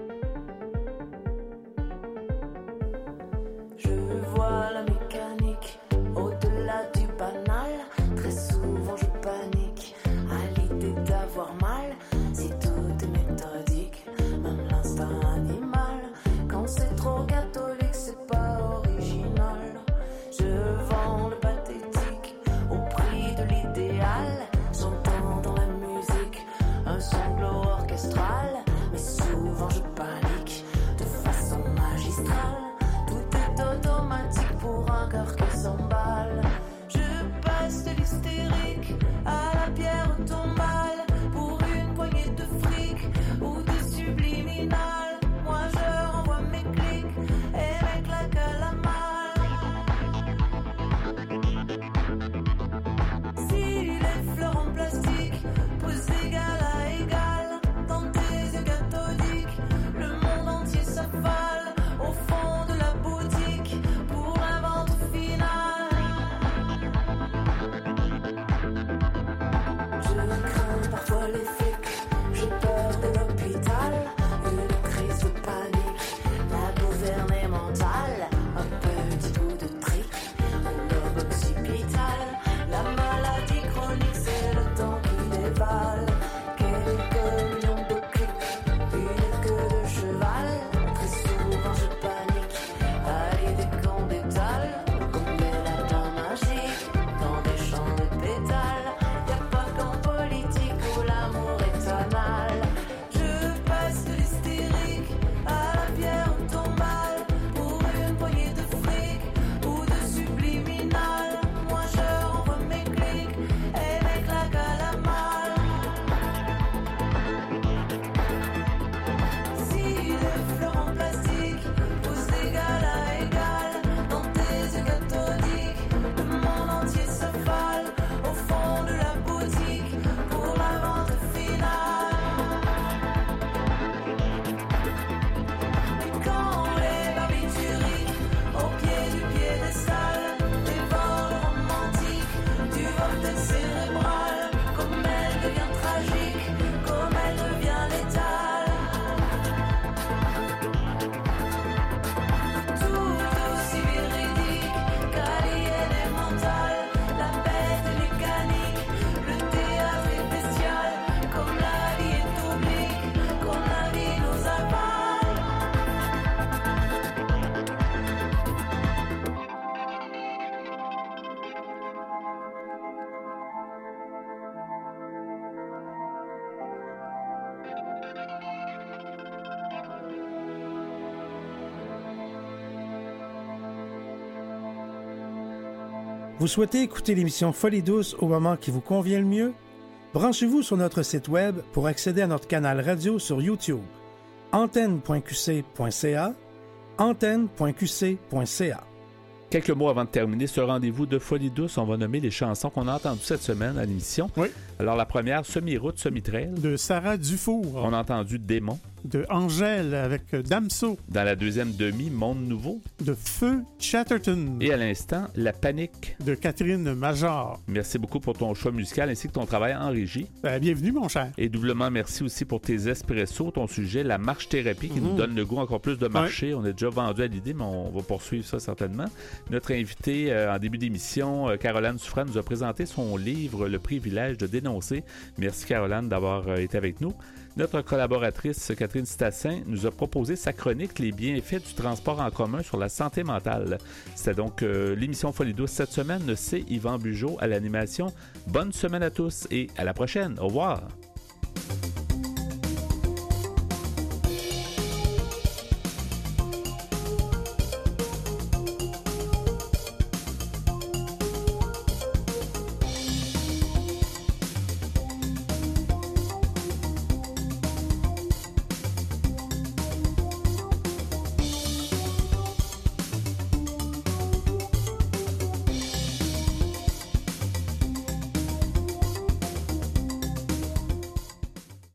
Je vois la mécanique au-delà du banal. Très souvent je panique à l'idée d'avoir mal. Si tout est méthodique, même l'instinct animal. Quand c'est trop catholique, c'est pas original. Je vends le pathétique au prix de l'idéal. J'entends dans la musique un sanglots orchestral. Mais souvent je panique de façon magistrale. Tout est automatique pour un cœur qui s'emballe. Je passe de l'hystérique à la pierre tombale. Pour une poignée de fric ou de subliminal. Moi je renvoie mes clics et mes claques à la malle. Si les fleurs en plastique posent égal à égal dans tes yeux cathodiques, le monde Vous souhaitez écouter l'émission Folie douce au moment qui vous convient le mieux? Branchez-vous sur notre site web pour accéder à notre canal radio sur YouTube. antenne point q c point c a antenne point q c point c a. Quelques mots avant de terminer ce rendez-vous de Folie douce, on va nommer les chansons qu'on a entendues cette semaine à l'émission. Oui. Alors la première, Semi-route, Semi-trail. De Sarah Dufour. On a entendu Démon. De Angèle avec Damso. Dans la deuxième demi, Monde nouveau. De Feu Chatterton. Et à l'instant, La panique. De Catherine Major. Merci beaucoup pour ton choix musical ainsi que ton travail en régie. Ben, bienvenue, mon cher. Et doublement merci aussi pour tes espressos, ton sujet, la marche-thérapie qui mmh. nous donne le goût encore plus de marcher. Ouais. On est déjà vendu à l'idée, mais on va poursuivre ça certainement. Notre invitée euh, en début d'émission, euh, Caroline Souffrant, nous a présenté son livre « Le privilège de dénoncer ». Merci Caroline d'avoir euh, été avec nous. Notre collaboratrice Catherine Stassin nous a proposé sa chronique « Les bienfaits du transport en commun sur la santé mentale ». C'était donc euh, l'émission Folie douce cette semaine. C'est Yvan Bugeaud à l'animation. Bonne semaine à tous et à la prochaine. Au revoir.